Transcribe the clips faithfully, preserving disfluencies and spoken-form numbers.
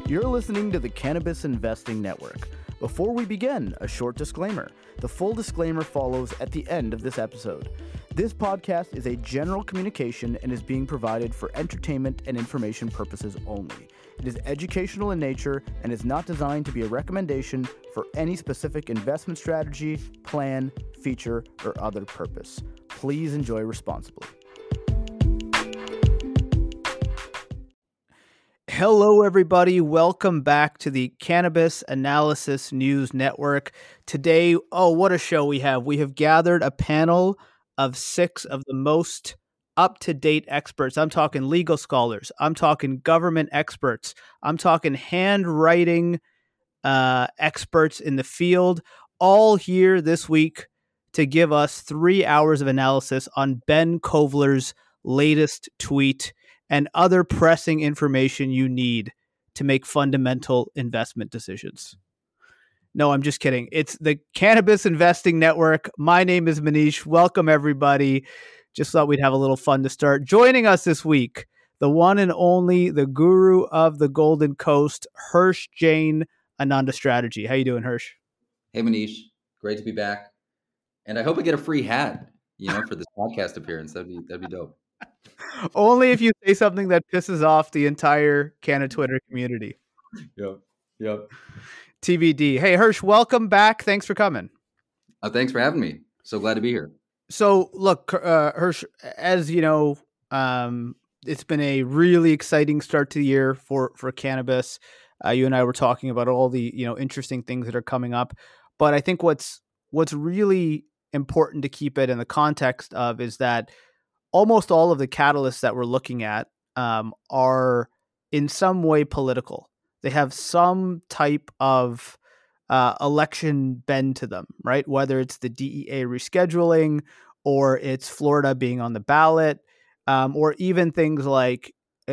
You're listening to the Cannabis Investing Network. Before we begin, a short disclaimer. The full disclaimer follows at the end of this episode. This podcast is a general communication and is being provided for entertainment and information purposes only. It is educational in nature and is not designed to be a recommendation for any specific investment strategy, plan, feature, or other purpose. Please enjoy responsibly. Hello, everybody. Welcome back to the Cannabis Analysis News Network. Today, oh, what a show we have. We have gathered a panel of six of the most up-to-date experts. I'm talking legal scholars. I'm talking government experts. I'm talking handwriting uh, experts in the field, all here this week to give us three hours of analysis on Ben Kovler's latest tweet and other pressing information you need to make fundamental investment decisions. No, I'm just kidding. It's the Cannabis Investing Network. My name is Manish. Welcome, everybody. Just thought we'd have a little fun to start. Joining us this week, the one and only, the guru of the Golden Coast, Hirsh Jain, Ananda Strategy. How you doing, Hirsh? Hey, Manish. Great to be back. And I hope I get a free hat, you know, for this podcast appearance. That'd be that'd be dope. Only if you say something that pisses off the entire Canna Twitter community. Yep. Yep. T B D. Hey, Hirsh, welcome back. Thanks for coming. Uh, thanks for having me. So glad to be here. So, look, uh, Hirsh, as you know, um, it's been a really exciting start to the year for for cannabis. Uh, you and I were talking about all the you know interesting things that are coming up, but I think what's what's really important to keep it in the context of is that almost all of the catalysts that we're looking at um, are in some way political. They have some type of uh, election bend to them, right? Whether it's the D E A rescheduling or it's Florida being on the ballot, um, or even things like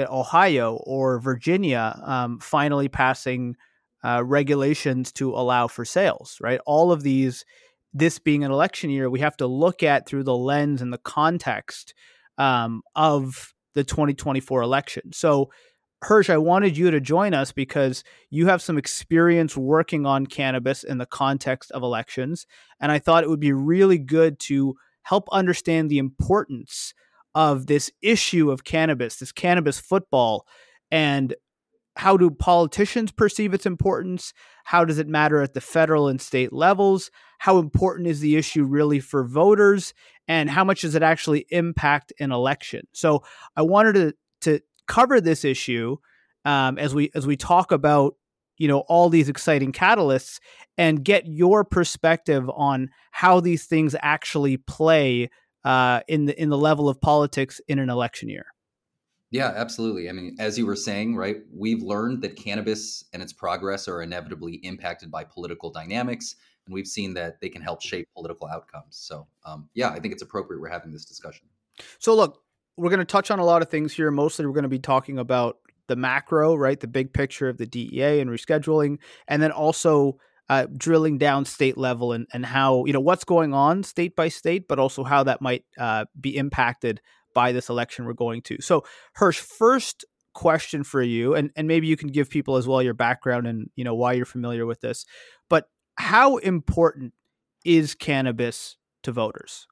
Ohio or Virginia um, finally passing uh, regulations to allow for sales, right? All of these, this being an election year, we have to look at through the lens and the context um, of the twenty twenty-four election. So, Hirsh, I wanted you to join us because you have some experience working on cannabis in the context of elections. And I thought it would be really good to help understand the importance of this issue of cannabis, this cannabis football, and how do politicians perceive its importance? How does it matter at the federal and state levels? How important is the issue really for voters? And how much does it actually impact an election? So I wanted to, to cover this issue um, as we as we talk about you know all these exciting catalysts and get your perspective on how these things actually play uh, in the in the level of politics in an election year. Yeah, absolutely. I mean, as you were saying, right, we've learned that cannabis and its progress are inevitably impacted by political dynamics, and we've seen that they can help shape political outcomes. So, um, yeah, I think it's appropriate we're having this discussion. So, look, we're going to touch on a lot of things here. Mostly, we're going to be talking about the macro, right, the big picture of the D E A and rescheduling, and then also uh, drilling down state level and, and how, you know, what's going on state by state, but also how that might uh, be impacted by this election we're going to. So, Hirsh, first question for you, and, and maybe you can give people as well your background and, you know, why you're familiar with this, but how important is cannabis to voters?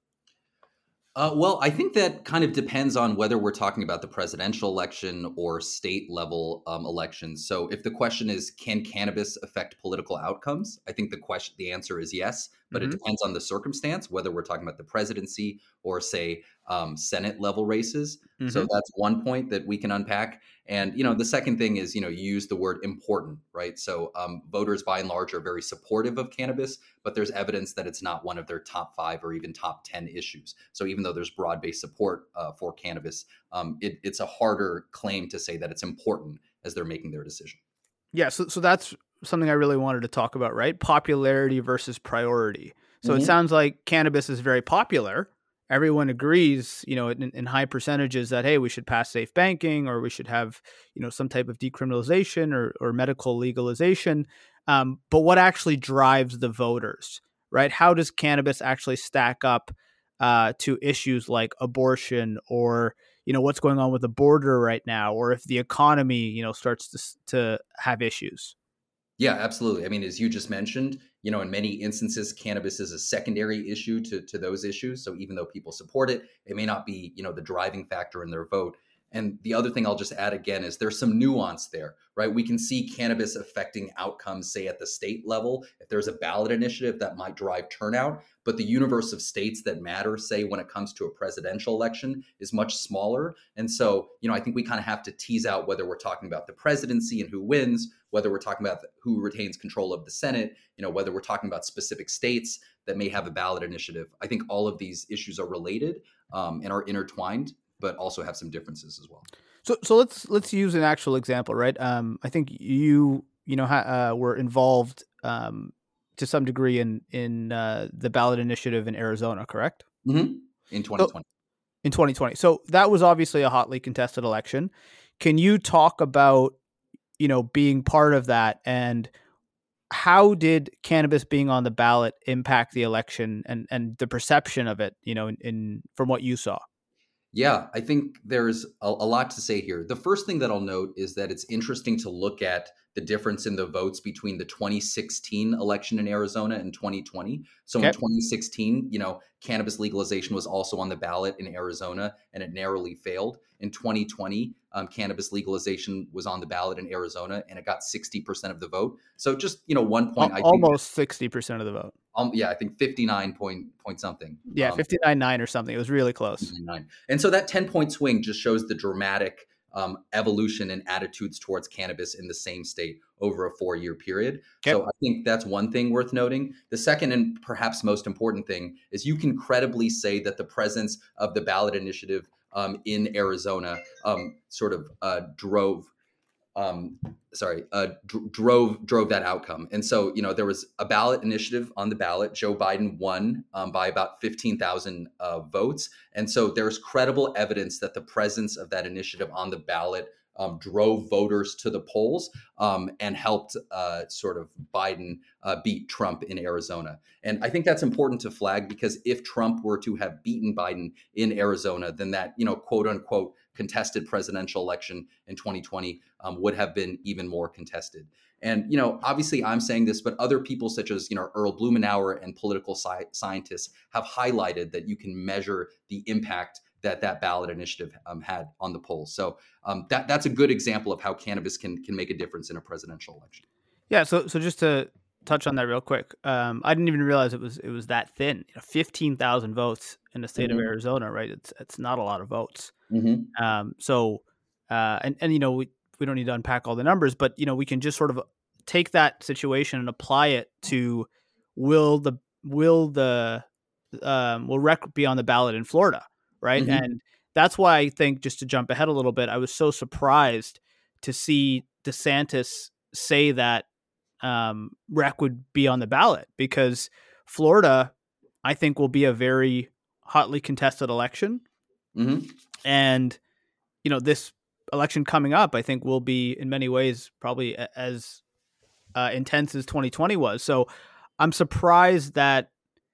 Uh, well, I think that kind of depends on whether we're talking about the presidential election or state level um, elections. So if the question is, can cannabis affect political outcomes? I think the question, the answer is yes, but mm-hmm. it depends on the circumstance, whether we're talking about the presidency or say um, Senate level races. Mm-hmm. So that's one point that we can unpack. And, you know, the second thing is, you know, you use the word important, right? So um, voters by and large are very supportive of cannabis, but there's evidence that it's not one of their top five or even top ten issues. So even though there's broad-based support uh, for cannabis, um, it, it's a harder claim to say that it's important as they're making their decision. Yeah, so so that's something I really wanted to talk about, right? Popularity versus priority. So mm-hmm. it sounds like cannabis is very popular. Everyone agrees, you know, in, in high percentages that, hey, we should pass safe banking or we should have, you know, some type of decriminalization or, or medical legalization. Um, but what actually drives the voters, right? How does cannabis actually stack up uh, to issues like abortion or, you know, what's going on with the border right now, or if the economy, you know, starts to to have issues. Yeah, absolutely. I mean, as you just mentioned, you know, in many instances, cannabis is a secondary issue to, to those issues. So even though people support it, it may not be, you know, the driving factor in their vote. And the other thing I'll just add again is there's some nuance there, right? We can see cannabis affecting outcomes, say at the state level. If there's a ballot initiative that might drive turnout, but the universe of states that matter, say when it comes to a presidential election, is much smaller. And so, you know, I think we kind of have to tease out whether we're talking about the presidency and who wins, whether we're talking about who retains control of the Senate, you know, whether we're talking about specific states that may have a ballot initiative. I think all of these issues are related um, and are intertwined, but also have some differences as well. So, so let's let's use an actual example, right? Um, I think you you know ha, uh, were involved um, to some degree in in uh, the ballot initiative in Arizona, correct? Mm-hmm. In twenty twenty. So, in twenty twenty. So that was obviously a hotly contested election. Can you talk about, you know, being part of that, and how did cannabis being on the ballot impact the election and and the perception of it, you know, in, in from what you saw? Yeah, I think there's a, a lot to say here. The first thing that I'll note is that it's interesting to look at the difference in the votes between the twenty sixteen election in Arizona and twenty twenty. So Okay. in twenty sixteen, you know, cannabis legalization was also on the ballot in Arizona and it narrowly failed. In twenty twenty, um, cannabis legalization was on the ballot in Arizona and it got sixty percent of the vote. So just, you know, one point, Al- I think, Almost sixty percent of the vote. um, yeah, I think fifty-nine point, point something. Yeah, Um, fifty-nine nine or something. It was really close. nine. And so that ten point swing just shows the dramatic um, evolution in attitudes towards cannabis in the same state over a four year period. Okay. So I think that's one thing worth noting. The second and perhaps most important thing is you can credibly say that the presence of the ballot initiative um, in Arizona um, sort of uh, drove um, sorry, uh, dr- drove drove that outcome. And so, you know, there was a ballot initiative on the ballot. Joe Biden won um, by about fifteen thousand uh, votes. And so there's credible evidence that the presence of that initiative on the ballot um, drove voters to the polls um, and helped uh, sort of Biden uh, beat Trump in Arizona. And I think that's important to flag because if Trump were to have beaten Biden in Arizona, then that, you know, quote unquote, contested presidential election in twenty twenty um, would have been even more contested. And, you know, obviously I'm saying this, but other people such as, you know, Earl Blumenauer and political sci- scientists have highlighted that you can measure the impact that that ballot initiative um, had on the polls. So um, that that's a good example of how cannabis can can make a difference in a presidential election. Yeah. So so just to touch on that real quick, um, I didn't even realize it was it was that thin. You know, fifteen thousand votes in the state Mm-hmm. of Arizona, right? It's it's not a lot of votes. Mm-hmm. Um, so uh, and and you know we we don't need to unpack all the numbers, but you know we can just sort of take that situation and apply it to will the will the um, will rec be on the ballot in Florida, right? Mm-hmm. And that's why I think, just to jump ahead a little bit, I was so surprised to see DeSantis say that um, rec would be on the ballot, because Florida, I think, will be a very hotly contested election. Mm-hmm. And, you know, this election coming up, I think, will be in many ways probably a- as uh, intense as twenty twenty was. So I'm surprised that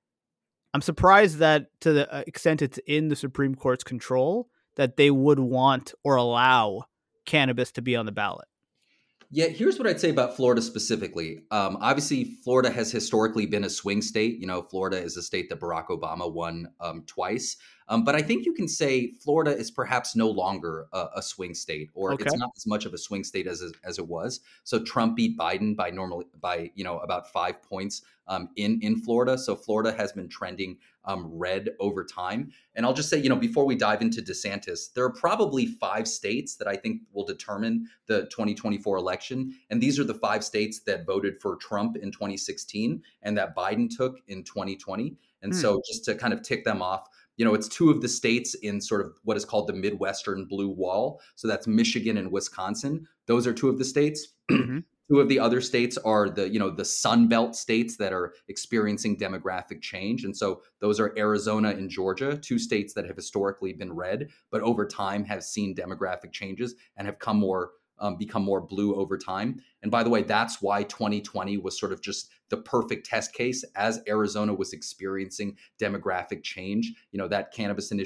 I'm surprised that to the uh, extent it's in the Supreme Court's control, that they would want or allow cannabis to be on the ballot. Yeah, here's what I'd say about Florida specifically. Um, obviously, Florida has historically been a swing state. You know, Florida is a state that Barack Obama won um, twice. Um, but I think you can say Florida is perhaps no longer a, a swing state, or Okay. it's not as much of a swing state as as it was. So Trump beat Biden by normally by you know about five points um, in in Florida. So Florida has been trending um, red over time. And I'll just say, you know, before we dive into DeSantis, there are probably five states that I think will determine the twenty twenty-four election. And these are the five states that voted for Trump in twenty sixteen and that Biden took in twenty twenty. And Hmm. so just to kind of tick them off, you know, it's two of the states in sort of what is called the Midwestern Blue Wall. So that's Michigan and Wisconsin. Those are two of the states. Mhm. Two of the other states are the, you know, the Sun Belt states that are experiencing demographic change. And so those are Arizona and Georgia, two states that have historically been red, but over time have seen demographic changes and have come more um, become more blue over time. And by the way, that's why twenty twenty was sort of just the perfect test case as Arizona was experiencing demographic change. You know, that cannabis initiative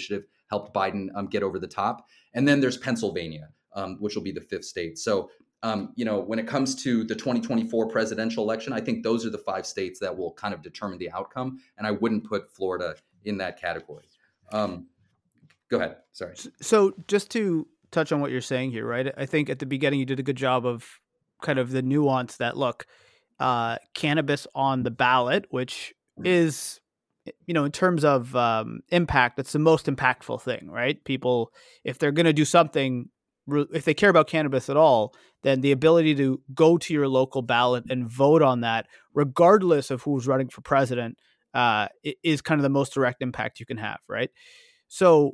helped Biden um, get over the top. And then there's Pennsylvania, um, which will be the fifth state. So, um, you know, when it comes to the twenty twenty-four presidential election, I think those are the five states that will kind of determine the outcome. And I wouldn't put Florida in that category. Um, go ahead. Sorry. So just to touch on what you're saying here, right? I think at the beginning you did a good job of kind of the nuance that, look, uh, cannabis on the ballot, which is, you know, in terms of um, impact, it's the most impactful thing, right? People, if they're going to do something, if they care about cannabis at all, then the ability to go to your local ballot and vote on that, regardless of who's running for president, uh, is kind of the most direct impact you can have, right? So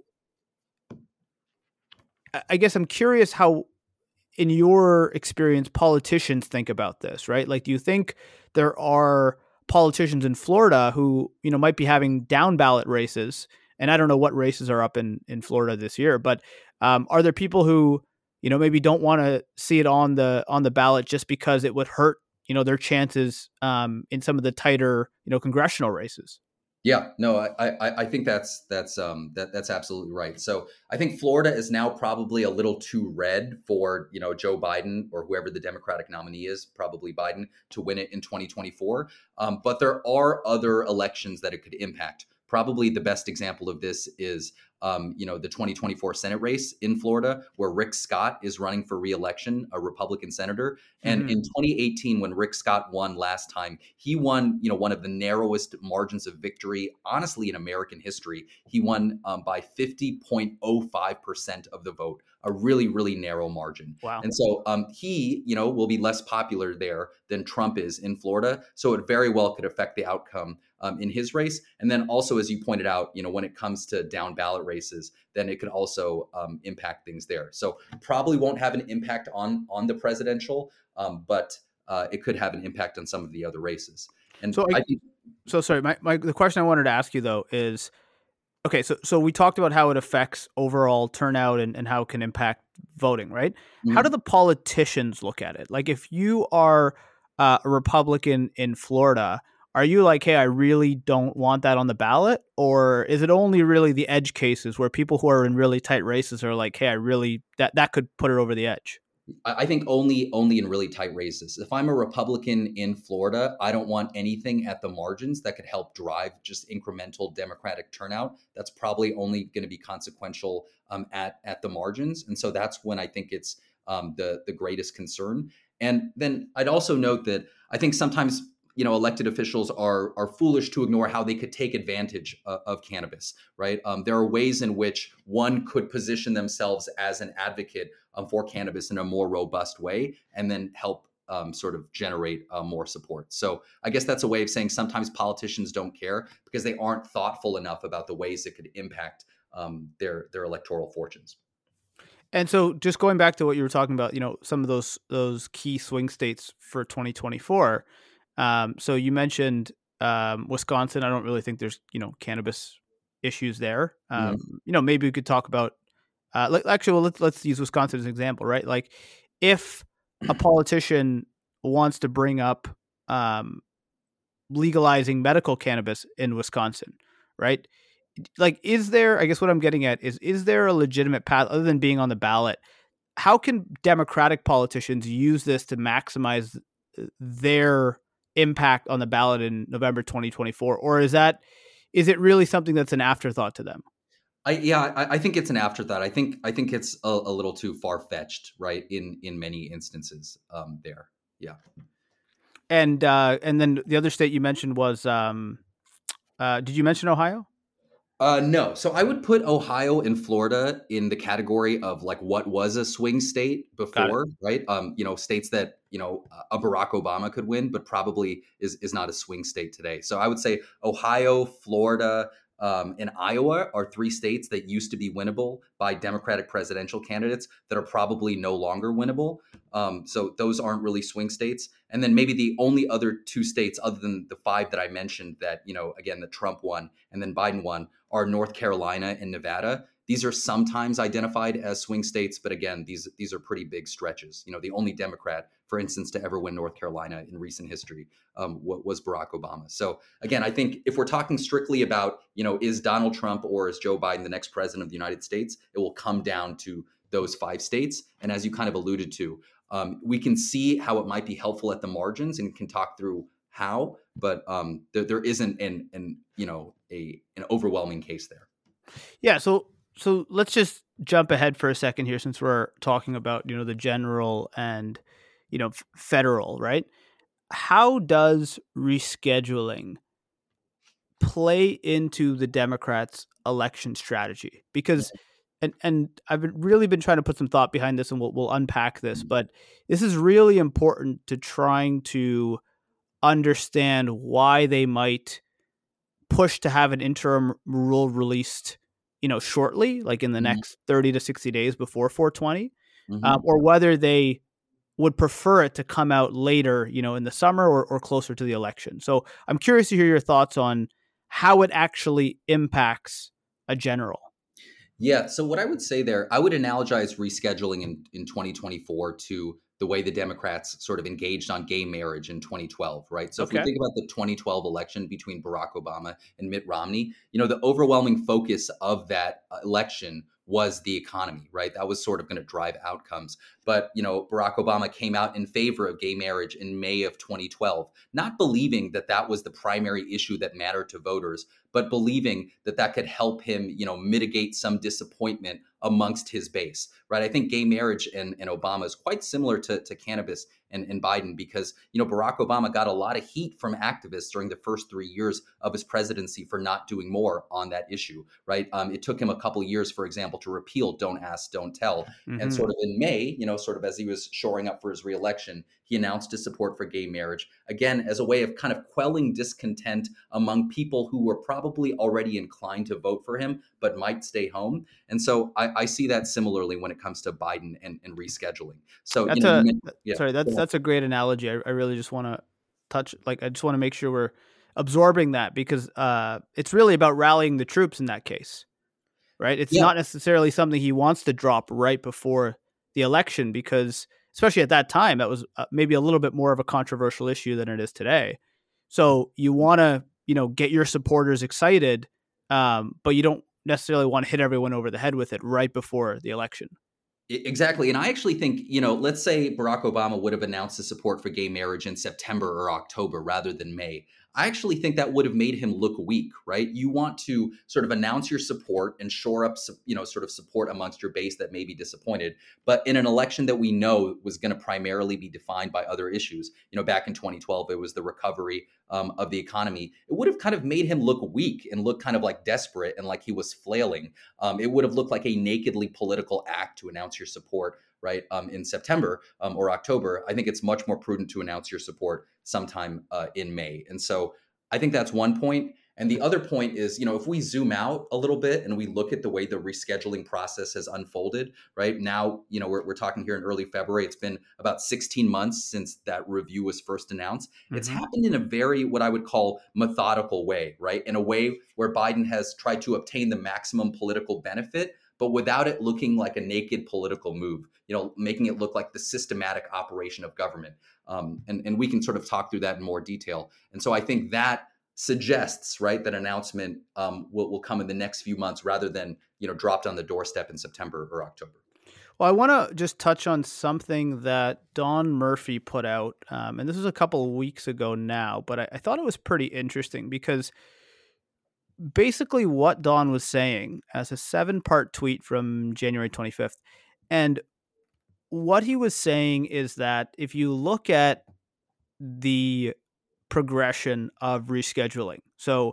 I guess I'm curious how, in your experience, politicians think about this, right? Like, do you think there are politicians in Florida who, you know, might be having down ballot races? And I don't know what races are up in, in Florida this year, but um, are there people who, you know, maybe don't want to see it on the on the ballot just because it would hurt, you know, their chances um, in some of the tighter, you know, congressional races? Yeah, no, I, I, I think that's that's um that that's absolutely right. So I think Florida is now probably a little too red for, you know, Joe Biden or whoever the Democratic nominee is, probably Biden, to win it in twenty twenty-four. Um, but there are other elections that it could impact. Probably the best example of this is, um, you know, the twenty twenty-four Senate race in Florida, where Rick Scott is running for re-election, a Republican senator. And mm-hmm. in twenty eighteen, when Rick Scott won last time, he won, you know, one of the narrowest margins of victory, honestly, in American history. He won um, by fifty point zero five percent of the vote, a really, really narrow margin. Wow. And so um, he, you know, will be less popular there than Trump is in Florida. So it very well could affect the outcome um, in his race. And then also, as you pointed out, you know, when it comes to down ballot races, then it could also um, impact things there. So probably won't have an impact on on the presidential, um, but uh, it could have an impact on some of the other races. And so, I, I think, so sorry, my, my the question I wanted to ask you though is, okay, so so we talked about how it affects overall turnout and, and how it can impact voting, right? Mm-hmm. How do the politicians look at it? Like, if you are uh, a Republican in Florida, are you like, hey, I really don't want that on the ballot? Or is it only really the edge cases where people who are in really tight races are like, hey, I really, that, that could put it over the edge? I think only only in really tight races. If I'm a Republican in Florida, I don't want anything at the margins that could help drive just incremental Democratic turnout. That's probably only going to be consequential um, at at the margins, and so that's when I think it's um, the the greatest concern. And then I'd also note that I think sometimes, you know, elected officials are are foolish to ignore how they could take advantage uh, of cannabis, right? Um, there are ways in which one could position themselves as an advocate um, for cannabis in a more robust way, and then help um, sort of generate uh, more support. So I guess that's a way of saying sometimes politicians don't care because they aren't thoughtful enough about the ways it could impact um, their their electoral fortunes. And so just going back to what you were talking about, you know, some of those those key swing states for twenty twenty-four. Um, so you mentioned um, Wisconsin. I don't really think there's, you know, cannabis issues there. Um, mm-hmm. You know, maybe we could talk about, uh, like, actually, well, let's, let's use Wisconsin as an example, right? Like, if a politician wants to bring up um, legalizing medical cannabis in Wisconsin, right? Like, is there, I guess what I'm getting at is, is there a legitimate path other than being on the ballot? How can Democratic politicians use this to maximize their impact on the ballot in November twenty twenty-four? Or is that, is it really something that's an afterthought to them? I, yeah, I, I think it's an afterthought. I think I think it's a, a little too far fetched, right? In in many instances, um, there, yeah. And uh, and then the other state you mentioned was, um, uh, did you mention Ohio? Uh, no. So I would put Ohio and Florida in the category of like what was a swing state before, right? Um, you know, states that, you know, a Barack Obama could win, but probably is is not a swing state today. So I would say Ohio, Florida, um, and Iowa are three states that used to be winnable by Democratic presidential candidates that are probably no longer winnable. Um, so those aren't really swing states. And then maybe the only other two states other than the five that I mentioned that, you know, again, the Trump won and then Biden won are North Carolina and Nevada. These are sometimes identified as swing states, but again, these these are pretty big stretches. You know, the only Democrat, for instance, to ever win North Carolina in recent history um, was Barack Obama. So again, I think if we're talking strictly about, you know, is Donald Trump or is Joe Biden the next president of the United States, it will come down to those five states. And as you kind of alluded to, um, we can see how it might be helpful at the margins and can talk through how, but um, there, there isn't an, an you know a an overwhelming case there. Yeah. So so let's just jump ahead for a second here, since we're talking about, you know, the general and, you know, f- federal, right? How does rescheduling play into the Democrats' election strategy? Because and and I've been, really been trying to put some thought behind this, and we'll we'll unpack this, but this is really important to trying to understand why they might push to have an interim rule released, you know, shortly, like in the Mm-hmm. next thirty to sixty days before four twenty, Mm-hmm. um, or whether they would prefer it to come out later, you know, in the summer or, or closer to the election. So I'm curious to hear your thoughts on how it actually impacts a general. Yeah. So what I would say there, I would analogize rescheduling in, in twenty twenty-four to the way the Democrats sort of engaged on gay marriage in twenty twelve, right? So if we Okay. think about the twenty twelve election between Barack Obama and Mitt Romney, you know, the overwhelming focus of that uh, election was the economy, right? That was sort of going to drive outcomes. But, you know, Barack Obama came out in favor of gay marriage in May of twenty twelve, not believing that that was the primary issue that mattered to voters, but believing that that could help him, you know, mitigate some disappointment amongst his base, right? I think gay marriage and, and Obama is quite similar to, to cannabis and, and Biden, because, you know, Barack Obama got a lot of heat from activists during the first three years of his presidency for not doing more on that issue, right? Um, it took him a couple of years, for example, to repeal Don't Ask, Don't Tell. Mm-hmm. And sort of in May, you know, sort of as he was shoring up for his reelection, he announced his support for gay marriage, again, as a way of kind of quelling discontent among people who were probably already inclined to vote for him, but might stay home. And so I, I see that similarly when it comes to Biden and, and rescheduling. So, That's you know, a, you yeah, sorry, that's, that's a great analogy. I, I really just want to touch, like, I just want to make sure we're absorbing that, because uh, it's really about rallying the troops in that case, right? It's yeah, not necessarily something he wants to drop right before the election, because especially at that time, that was uh, maybe a little bit more of a controversial issue than it is today. So you want to, you know, get your supporters excited, um, but you don't necessarily want to hit everyone over the head with it right before the election. exactly. And I actually think, you know, let's say Barack Obama would have announced his support for gay marriage in September or October rather than May. I actually think that would have made him look weak, right? You want to sort of announce your support and shore up, you know, sort of support amongst your base that may be disappointed. But in an election that we know was going to primarily be defined by other issues, you know, back in twenty twelve, it was the recovery um, of the economy. It would have kind of made him look weak and look kind of like desperate and like he was flailing. Um, it would have looked like a nakedly political act to announce your support, right, um, in September um, or October. I think it's much more prudent to announce your support sometime uh, in May. And so I think that's one point. And the other point is, you know, if we zoom out a little bit and we look at the way the rescheduling process has unfolded, right now, you know, we're, we're talking here in early February. It's been about sixteen months since that review was first announced. Mm-hmm. It's happened in a very, what I would call methodical way, right? In a way where Biden has tried to obtain the maximum political benefit, but without it looking like a naked political move, you know, making it look like the systematic operation of government. Um, and, and we can sort of talk through that in more detail. And so I think that suggests, right, that announcement um, will, will come in the next few months rather than, you know, dropped on the doorstep in September or October. Well, I want to just touch on something that Don Murphy put out, um, and this was a couple of weeks ago now, but I, I thought it was pretty interesting, because basically what Don was saying as a seven-part tweet from January twenty-fifth, and what he was saying is that if you look at the progression of rescheduling, so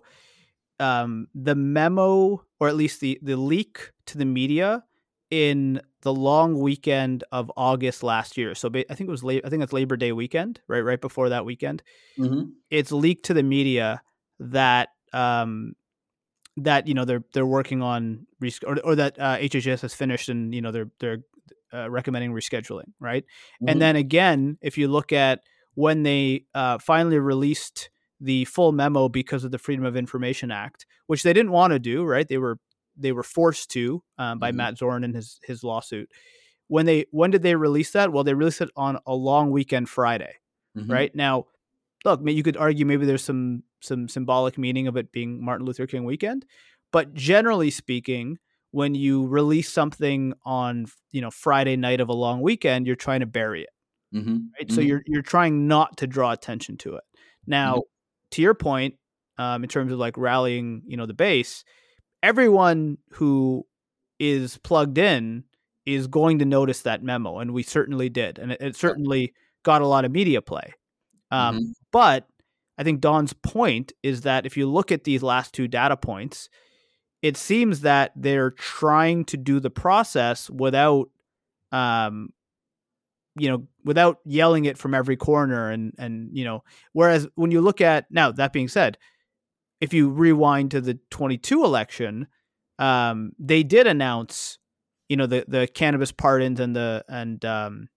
um, the memo, or at least the, the leak to the media in the long weekend of August last year. So I think it was, I think it's Labor Day weekend, right? Right before that weekend, mm-hmm. It's leaked to the media that, um, that, you know, they're, they're working on, res- or, or that uh, H H S has finished and, you know, they're, they're uh, recommending rescheduling. Right. Mm-hmm. And then again, if you look at when they uh, finally released the full memo because of the Freedom of Information Act, which they didn't want to do, right? They were they were forced to um, by Mm-hmm. Matt Zorn and his his lawsuit. When they when did they release that? Well, they released it on a long weekend Friday, Mm-hmm. right? Now, look, you could argue maybe there's some some symbolic meaning of it being Martin Luther King weekend, but generally speaking, when you release something on, you know, Friday night of a long weekend, you're trying to bury it, Mm-hmm. right? So Mm-hmm. you're you're trying not to draw attention to it. Mm-hmm. Now, to your point, um, in terms of like rallying, you know, the base, everyone who is plugged in is going to notice that memo, and we certainly did, and it, it Yep. certainly got a lot of media play. Um, Mm-hmm. but I think Don's point is that if you look at these last two data points, it seems that they're trying to do the process without, um, you know, without yelling it from every corner, and and you know, whereas when you look at now, that being said, if you rewind to the twenty-two election, um, they did announce, you know, the the cannabis pardons and the and um,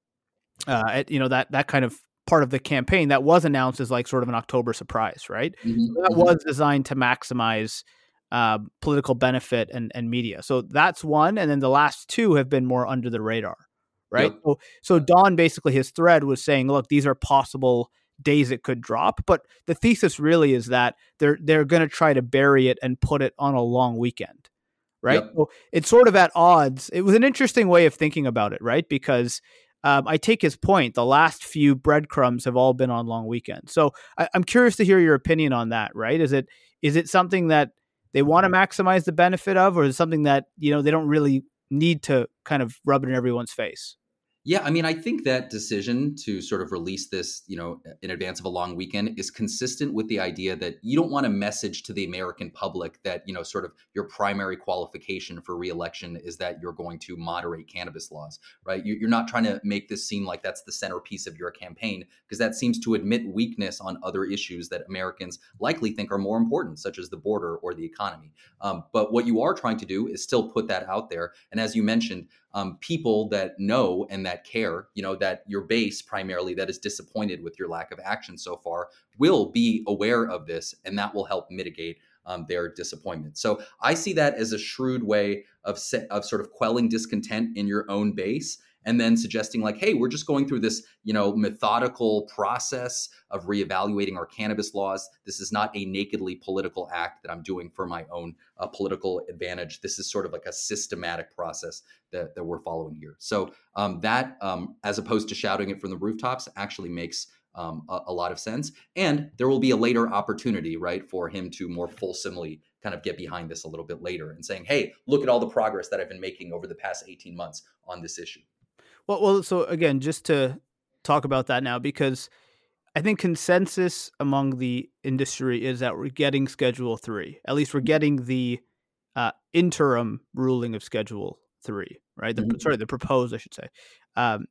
uh, you know, that that kind of part of the campaign that was announced as like sort of an October surprise, right? So that Mm-hmm. was designed to maximize uh, political benefit and and media. So that's one, and then the last two have been more under the radar, right? Yep. So so Don basically his thread was saying, look, these are possible days it could drop, but the thesis really is that they're they're going to try to bury it and put it on a long weekend, right? Yep. So it's sort of at odds. It was an interesting way of thinking about it, right? Because um, I take his point. The last few breadcrumbs have all been on long weekends. So I, I'm curious to hear your opinion on that, right? Is it is it something that they want to maximize the benefit of, or is it something that, you know, they don't really need to kind of rub it in everyone's face? Yeah, I mean, I think that decision to sort of release this, you know, in advance of a long weekend is consistent with the idea that you don't want a message to the American public that, you know, sort of your primary qualification for reelection is that you're going to moderate cannabis laws, right? You- You're not trying to make this seem like that's the centerpiece of your campaign, because that seems to admit weakness on other issues that Americans likely think are more important, such as the border or the economy. Um, but what you are trying to do is still put that out there. And as you mentioned, um, people that know and that care, you know, that your base primarily that is disappointed with your lack of action so far will be aware of this, and that will help mitigate um, their disappointment. So I see that as a shrewd way of se- of sort of quelling discontent in your own base, and then suggesting like, hey, we're just going through this, you know, methodical process of reevaluating our cannabis laws. This is not a nakedly political act that I'm doing for my own uh, political advantage. This is sort of like a systematic process that, that we're following here. So um, that, um, as opposed to shouting it from the rooftops, actually makes um, a, a lot of sense. And there will be a later opportunity, right, for him to more fulsomely kind of get behind this a little bit later and saying, hey, look at all the progress that I've been making over the past eighteen months on this issue. Well, well, so again, just to talk about that now, because I think consensus among the industry is that we're getting Schedule Three. At least we're getting the uh, interim ruling of Schedule Three, right? The, Mm-hmm. sorry, the proposed, I should say. Um,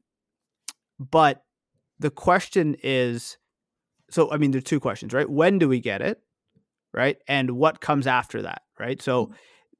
but the question is, so I mean, there's two questions, right? When do we get it, right? And what comes after that, right? So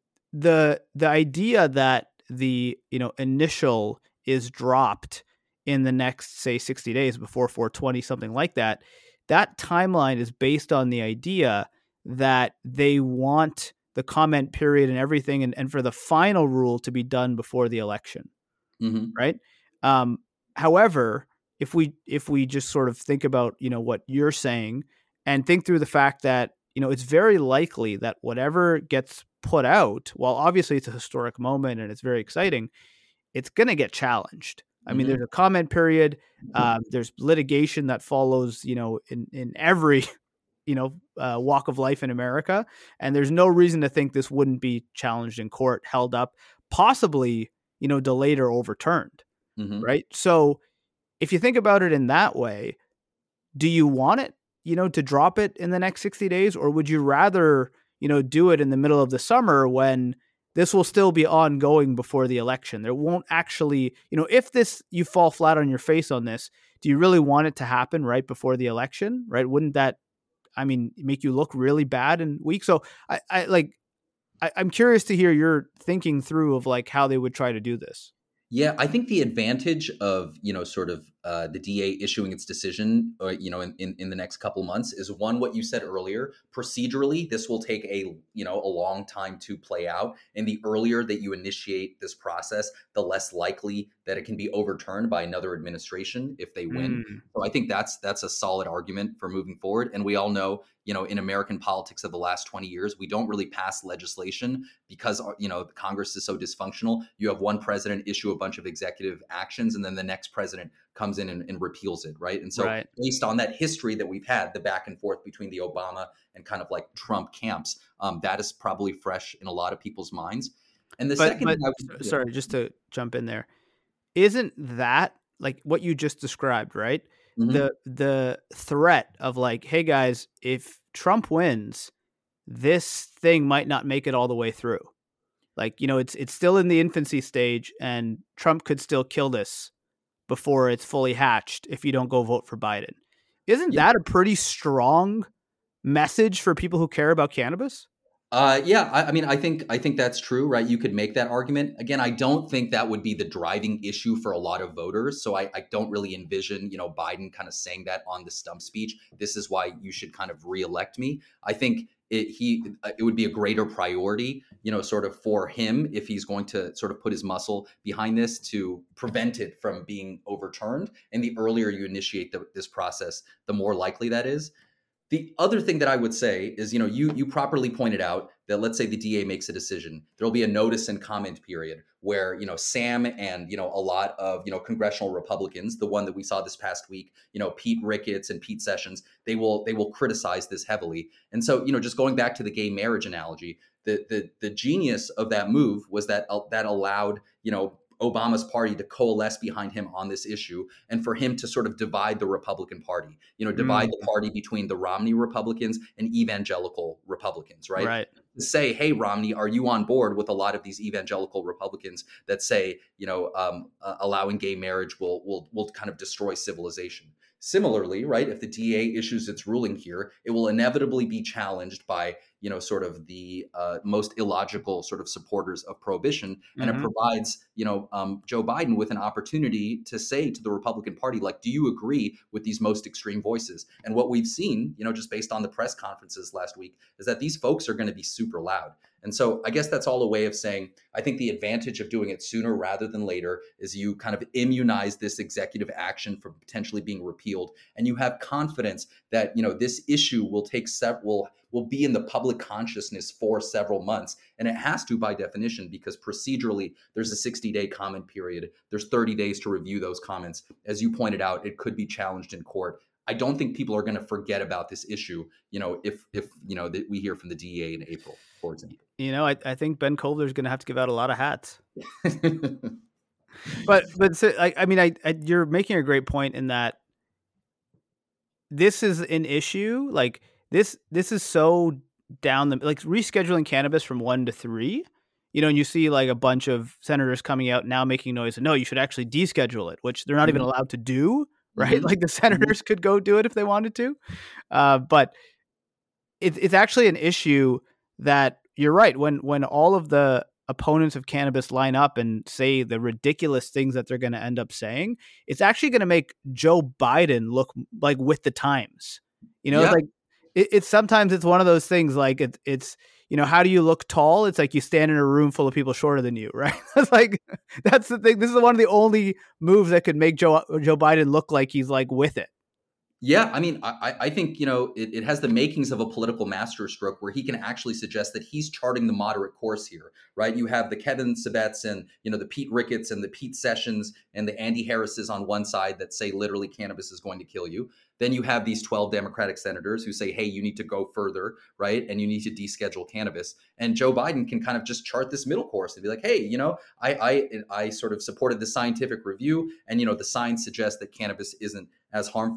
the the idea that the, you know, initial is dropped in the next, say, sixty days before four twenty, something like that, that timeline is based on the idea that they want the comment period and everything, and, and for the final rule to be done before the election, Mm-hmm. right? Um, however, if we if we just sort of think about, you know, what you're saying and think through the fact that, you know, it's very likely that whatever gets put out, while obviously it's a historic moment and it's very exciting, it's going to get challenged. I mean, Mm-hmm. there's a comment period. Um, there's litigation that follows, you know, in, in every, you know, uh, walk of life in America. And there's no reason to think this wouldn't be challenged in court, held up, possibly, you know, delayed or overturned. Mm-hmm. Right. So if you think about it in that way, do you want it, you know, to drop it in the next sixty days, or would you rather, you know, do it in the middle of the summer when this will still be ongoing before the election? There won't actually, you know, if this, you fall flat on your face on this, do you really want it to happen right before the election? Right. Wouldn't that, I mean, make you look really bad and weak? So I, I like, I, I'm curious to hear your thinking through of like how they would try to do this. Yeah, I think the advantage of, you know, sort of uh, the D A issuing its decision, uh, you know, in, in, in the next couple months is one, what you said earlier. Procedurally, this will take a, you know, a long time to play out. And the earlier that you initiate this process, the less likely that it can be overturned by another administration if they win. Mm, So I think that's that's a solid argument for moving forward. And we all know, you know, in American politics of the last twenty years, we don't really pass legislation because, you know, Congress is so dysfunctional. You have one president issue a bunch of executive actions, and then the next president comes in and, and repeals it, right? And so right. based on that history that we've had, the back and forth between the Obama and kind of like Trump camps, um, that is probably fresh in a lot of people's minds. And the But second but thing I would, s- yeah. sorry, just to jump in there, isn't that like what you just described, right? Mhm. The the threat of like, hey guys, if Trump wins, this thing might not make it all the way through. Like, you know, it's it's still in the infancy stage and Trump could still kill this before it's fully hatched if you don't go vote for Biden. Isn't Yeah. that a pretty strong message for people who care about cannabis? Uh, yeah, I, I mean, I think I think that's true, right? You could make that argument. Again, I don't think that would be the driving issue for a lot of voters. So I, I don't really envision, you know, Biden kind of saying that on the stump speech. This is why you should kind of reelect me. I think it, he uh, it would be a greater priority, you know, sort of for him if he's going to sort of put his muscle behind this to prevent it from being overturned. And the earlier you initiate the, this process, the more likely that is. The other thing that I would say is, you know, you you properly pointed out that let's say the D A makes a decision, there'll be a notice and comment period where, you know, Sam and, you know, a lot of, you know, congressional Republicans, the one that we saw this past week, you know, Pete Ricketts and Pete Sessions, they will they will criticize this heavily. And so, you know, just going back to the gay marriage analogy, the the the genius of that move was that uh, that allowed, you know, Obama's party to coalesce behind him on this issue and for him to sort of divide the Republican Party, you know, divide Mm, the party between the Romney Republicans and evangelical Republicans, right? right. To say, hey, Romney, are you on board with a lot of these evangelical Republicans that say, you know, um, uh, allowing gay marriage will will will kind of destroy civilization? Similarly, right, if the D A issues its ruling here, it will inevitably be challenged by, you know, sort of the uh, most illogical sort of supporters of prohibition, and it Hmm. provides, you know, um, Joe Biden with an opportunity to say to the Republican Party, like, do you agree with these most extreme voices? And what we've seen, you know, just based on the press conferences last week, is that these folks are going to be super loud. And so I guess that's all a way of saying, I think the advantage of doing it sooner rather than later is you kind of immunize this executive action from potentially being repealed. And you have confidence that, you know, this issue will take several, will be in the public consciousness for several months. And it has to by definition, because procedurally, there's a sixty day comment period. There's thirty days to review those comments. As you pointed out, it could be challenged in court. I don't think people are going to forget about this issue, you know, if, if you know, that we hear from the D E A in April, for example. You know, I, I think Ben Kovler's going to have to give out a lot of hats. But but so, I, I mean, I, I you're making a great point in that this is an issue. Like this this is so down the like rescheduling cannabis from one to three. You know, and you see like a bunch of senators coming out now making noise. No, you should actually deschedule it, which they're not even Mhm, allowed to do. Right? mhm, Like the mhm. senators could go do it if they wanted to. Uh, but it's it's actually an issue that you're right. When when all of the opponents of cannabis line up and say the ridiculous things that they're going to end up saying, it's actually going to make Joe Biden look like with the times. You know, Yeah, like it, it's sometimes it's one of those things like it, it's you know, how do you look tall? It's like you stand in a room full of people shorter than you, right? It's like that's the thing. This is one of the only moves that could make Joe Joe Biden look like he's like with it. Yeah, I mean, I, I think, you know, it, it has the makings of a political masterstroke where he can actually suggest that he's charting the moderate course here, right? You have the Kevin Sabbats and, you know, the Pete Ricketts and the Pete Sessions and the Andy Harrises on one side that say literally cannabis is going to kill you. Then you have these twelve Democratic senators who say, hey, you need to go further, right? And you need to deschedule cannabis. And Joe Biden can kind of just chart this middle course and be like, hey, you know, I I, I sort of supported the scientific review and, you know, the science suggests that cannabis isn't as harmful.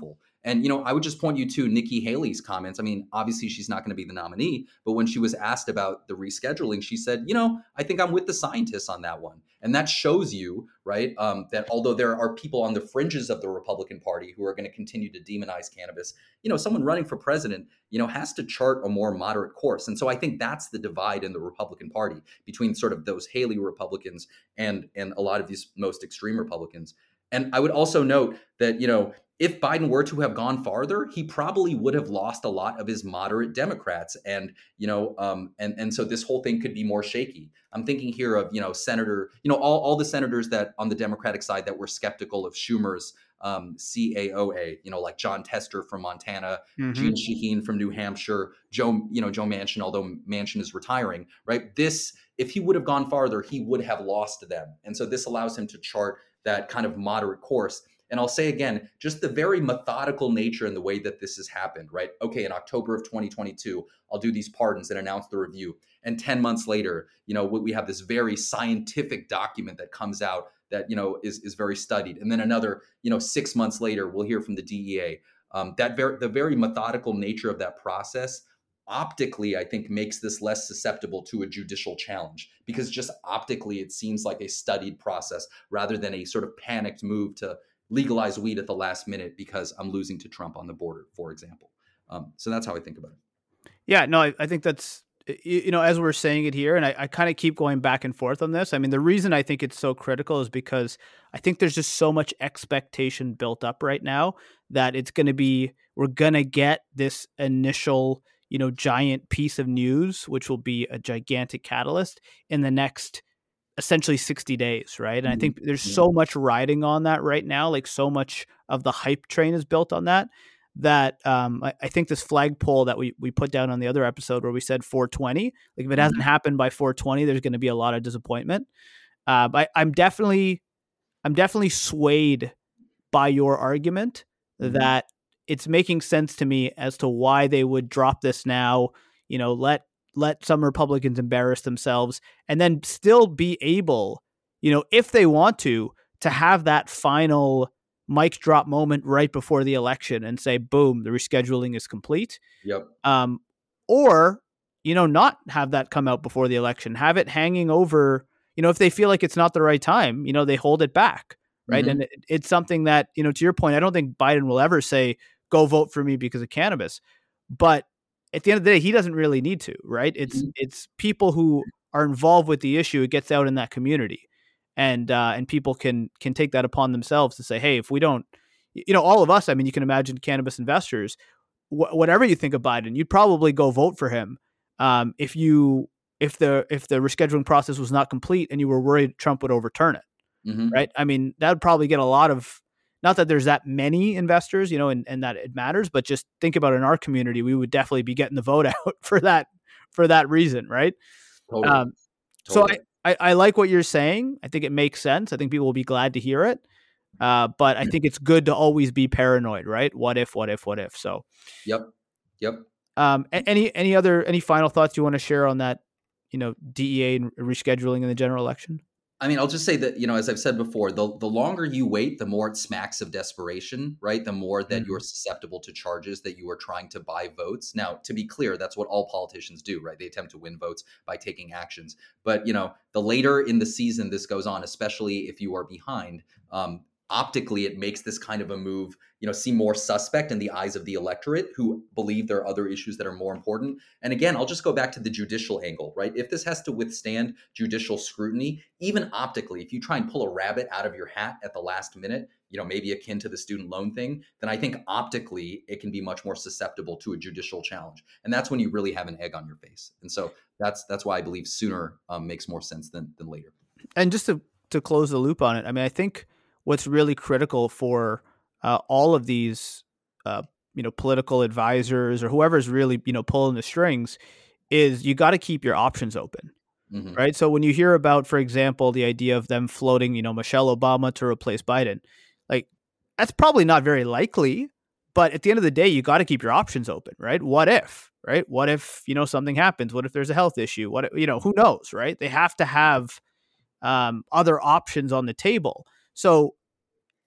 And, you know, I would just point you to Nikki Haley's comments. I mean, obviously she's not going to be the nominee, but when she was asked about the rescheduling, she said, you know, I think I'm with the scientists on that one. And that shows you, right, um, that although there are people on the fringes of the Republican Party who are going to continue to demonize cannabis, you know, someone running for president, you know, has to chart a more moderate course. And so I think that's the divide in the Republican Party between sort of those Haley Republicans and, and a lot of these most extreme Republicans. And I would also note that, you know, if Biden were to have gone farther, he probably would have lost a lot of his moderate Democrats. And, you know, um, and, and so this whole thing could be more shaky. I'm thinking here of, you know, Senator, you know, all, all the senators that on the Democratic side that were skeptical of Schumer's um, C A O A, you know, like John Tester from Montana, mm-hmm. Jeanne Shaheen from New Hampshire, Joe, you know, Joe Manchin, although Manchin is retiring, right? This, if he would have gone farther, he would have lost them. And so this allows him to chart that kind of moderate course. And I'll say again, just the very methodical nature in the way that this has happened, right? Okay, in October of twenty twenty-two, I'll do these pardons and announce the review. And ten months later, you know, we have this very scientific document that comes out that, you know, is, is very studied. And then another, you know, six months later, we'll hear from the D E A. Um, that very, the very methodical nature of that process optically, I think, makes this less susceptible to a judicial challenge, because just optically, it seems like a studied process rather than a sort of panicked move to legalize weed at the last minute because I'm losing to Trump on the border, for example. Um, so that's how I think about it. Yeah, no, I, I think that's, you know, as we're saying it here, and I, I kind of keep going back and forth on this. I mean, the reason I think it's so critical is because I think there's just so much expectation built up right now that it's going to be, we're going to get this initial, you know, giant piece of news, which will be a gigantic catalyst in the next essentially sixty days, right? And mm-hmm. I think there's yeah. so much riding on that right now, like so much of the hype train is built on that, that um, I, I think this flagpole that we we put down on the other episode where we said four twenty, like if it mm-hmm. hasn't happened by four twenty, there's going to be a lot of disappointment. Uh, but I, I'm definitely, I'm definitely swayed by your argument mm-hmm. that it's making sense to me as to why they would drop this now, you know, let let some Republicans embarrass themselves and then still be able, you know, if they want to, to have that final mic drop moment right before the election and say, boom, the rescheduling is complete. Yep. Um, or, you know, not have that come out before the election, have it hanging over, you know, if they feel like it's not the right time, you know, they hold it back. Right. Mm-hmm. And it, it's something that, you know, to your point, I don't think Biden will ever say, go vote for me because of cannabis. But at the end of the day, he doesn't really need to, right? It's mm-hmm. it's people who are involved with the issue. It gets out in that community, and uh, and people can can take that upon themselves to say, hey, if we don't, you know, all of us. I mean, you can imagine cannabis investors. Wh- whatever you think of Biden, you'd probably go vote for him um, if you if the if the rescheduling process was not complete and you were worried Trump would overturn it, mm-hmm. right? I mean, that would probably get a lot of. Not that there's that many investors, you know, and, and that it matters, but just think about in our community, we would definitely be getting the vote out for that, for that reason. Right. Totally. Um, totally. So I, I, I like what you're saying. I think it makes sense. I think people will be glad to hear it. Uh, but I think it's good to always be paranoid, right? What if, what if, what if? So, yep. Yep. Um, any, any other, any final thoughts you want to share on that, you know, D E A and rescheduling in the general election? I mean, I'll just say that, you know, as I've said before, the, the longer you wait, the more it smacks of desperation, right? The more that mm-hmm. you're susceptible to charges that you are trying to buy votes. Now, to be clear, that's what all politicians do, right? They attempt to win votes by taking actions. But, you know, the later in the season this goes on, especially if you are behind, um, optically, it makes this kind of a move, you know, seem more suspect in the eyes of the electorate who believe there are other issues that are more important. And again, I'll just go back to the judicial angle, right? If this has to withstand judicial scrutiny, even optically, if you try and pull a rabbit out of your hat at the last minute, you know, maybe akin to the student loan thing, then I think optically it can be much more susceptible to a judicial challenge. And that's when you really have an egg on your face. And so that's that's why I believe sooner um, makes more sense than than later. And just to, to close the loop on it, I mean, I think what's really critical for uh, all of these, uh, you know, political advisors or whoever's really, you know, pulling the strings is you got to keep your options open, mm-hmm. right? So when you hear about, for example, the idea of them floating, you know, Michelle Obama to replace Biden, like that's probably not very likely, but at the end of the day, you got to keep your options open, right? What if, right? What if, you know, something happens? What if there's a health issue? What, you know, who knows, right? They have to have um, other options on the table. So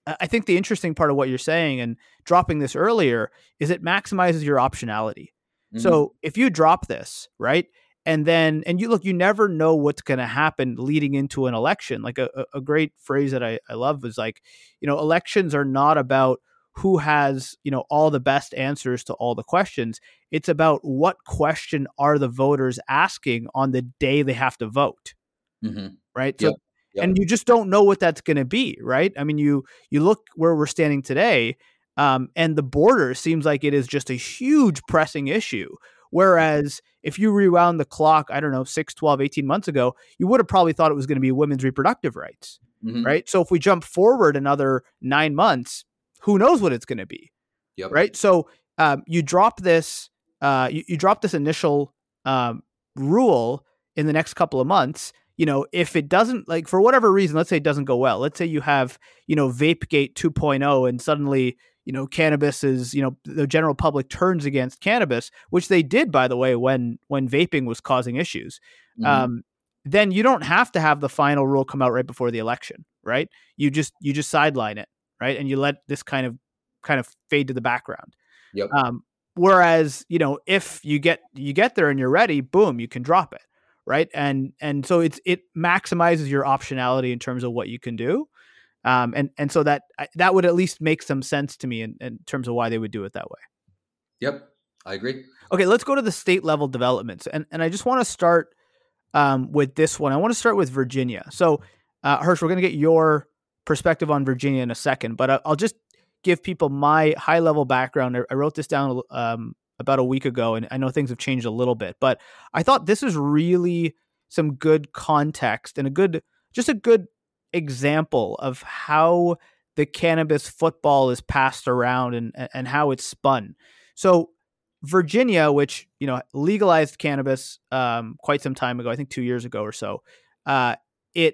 I think the interesting part of what you're saying and dropping this earlier is it maximizes your optionality. Mm-hmm. So if you drop this, right, and then, and you look, you never know what's going to happen leading into an election. Like a, a great phrase that I, I love is like, you know, elections are not about who has, you know, all the best answers to all the questions. It's about what question are the voters asking on the day they have to vote. Mm-hmm. Right. So, yep. Yep. And you just don't know what that's going to be. Right. I mean, you, you look where we're standing today, um, and the border seems like it is just a huge pressing issue. Whereas if you rewound the clock, I don't know, six, twelve, eighteen months ago, you would have probably thought it was going to be women's reproductive rights. Mm-hmm. Right. So if we jump forward another nine months, who knows what it's going to be. Yep. Right. So um, you drop this, uh, you, you drop this initial um, rule in the next couple of months. You know, if it doesn't, like, for whatever reason, let's say it doesn't go well. Let's say you have, you know, Vapegate two point oh and suddenly, you know, cannabis is, you know, the general public turns against cannabis, which they did, by the way, when when vaping was causing issues. Mm-hmm. Um, then you don't have to have the final rule come out right before the election, right? You just you just sideline it, right? And you let this kind of kind of fade to the background. Yep. Um, whereas, you know, if you get you get there and you're ready, boom, you can drop it. Right. And and so it's it maximizes your optionality in terms of what you can do. Um, and, and so that that would at least make some sense to me in, in terms of why they would do it that way. Yep, I agree. OK, let's go to the state level developments. And, and I just want to start um, with this one. I want to start with Virginia. So, uh, Hirsch, we're going to get your perspective on Virginia in a second, but I'll just give people my high level background. I wrote this down um about a week ago, and I know things have changed a little bit, but I thought this is really some good context and a good, just a good example of how the cannabis football is passed around and, and how it's spun. So Virginia, which, you know, legalized cannabis um, quite some time ago, I think two years ago or so, uh, it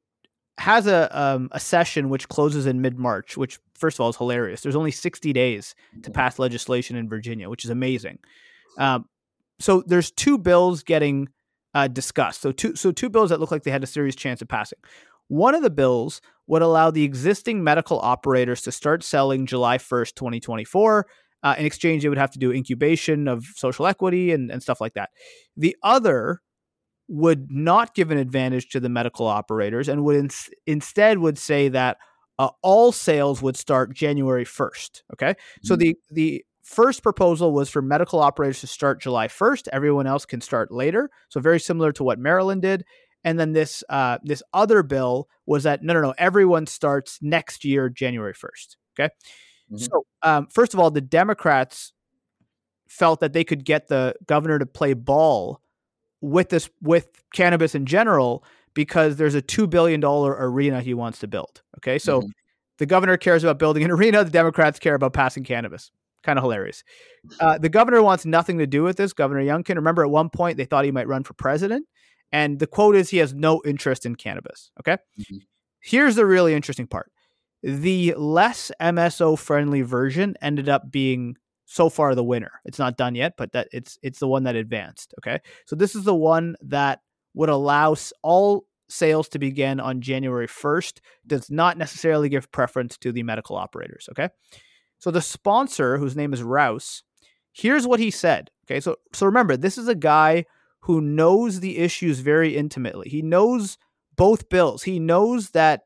has a um, a session which closes in mid-March, which first of all is hilarious. There's only sixty days to pass legislation in Virginia, which is amazing. Um, so there's two bills getting uh, discussed. So two so two bills that look like they had a serious chance of passing. One of the bills would allow the existing medical operators to start selling July first, twenty twenty-four. Uh, in exchange, they would have to do incubation of social equity and, and stuff like that. The other would not give an advantage to the medical operators and would in- instead would say that uh, all sales would start January first. Okay. Mm-hmm. So the, the first proposal was for medical operators to start July first. Everyone else can start later. So very similar to what Maryland did. And then this, uh, this other bill was that, no, no, no, everyone starts next year, January first. Okay. Mm-hmm. So um, first of all, the Democrats felt that they could get the governor to play ball with this, with cannabis in general, because there's a two billion dollars arena he wants to build. Okay. So mm-hmm. the governor cares about building an arena. The Democrats care about passing cannabis. Kind of hilarious. Uh, the governor wants nothing to do with this. Governor Youngkin, remember at one point they thought he might run for president. And the quote is he has no interest in cannabis. Okay. Mm-hmm. Here's the really interesting part. The less M S O friendly version ended up being so far the winner. It's not done yet, but that it's it's the one that advanced. Okay. So this is the one that would allow all sales to begin on January first, does not necessarily give preference to the medical operators. Okay. So the sponsor, whose name is Rouse, here's what he said. Okay. So, so remember, this is a guy who knows the issues very intimately. He knows both bills. He knows that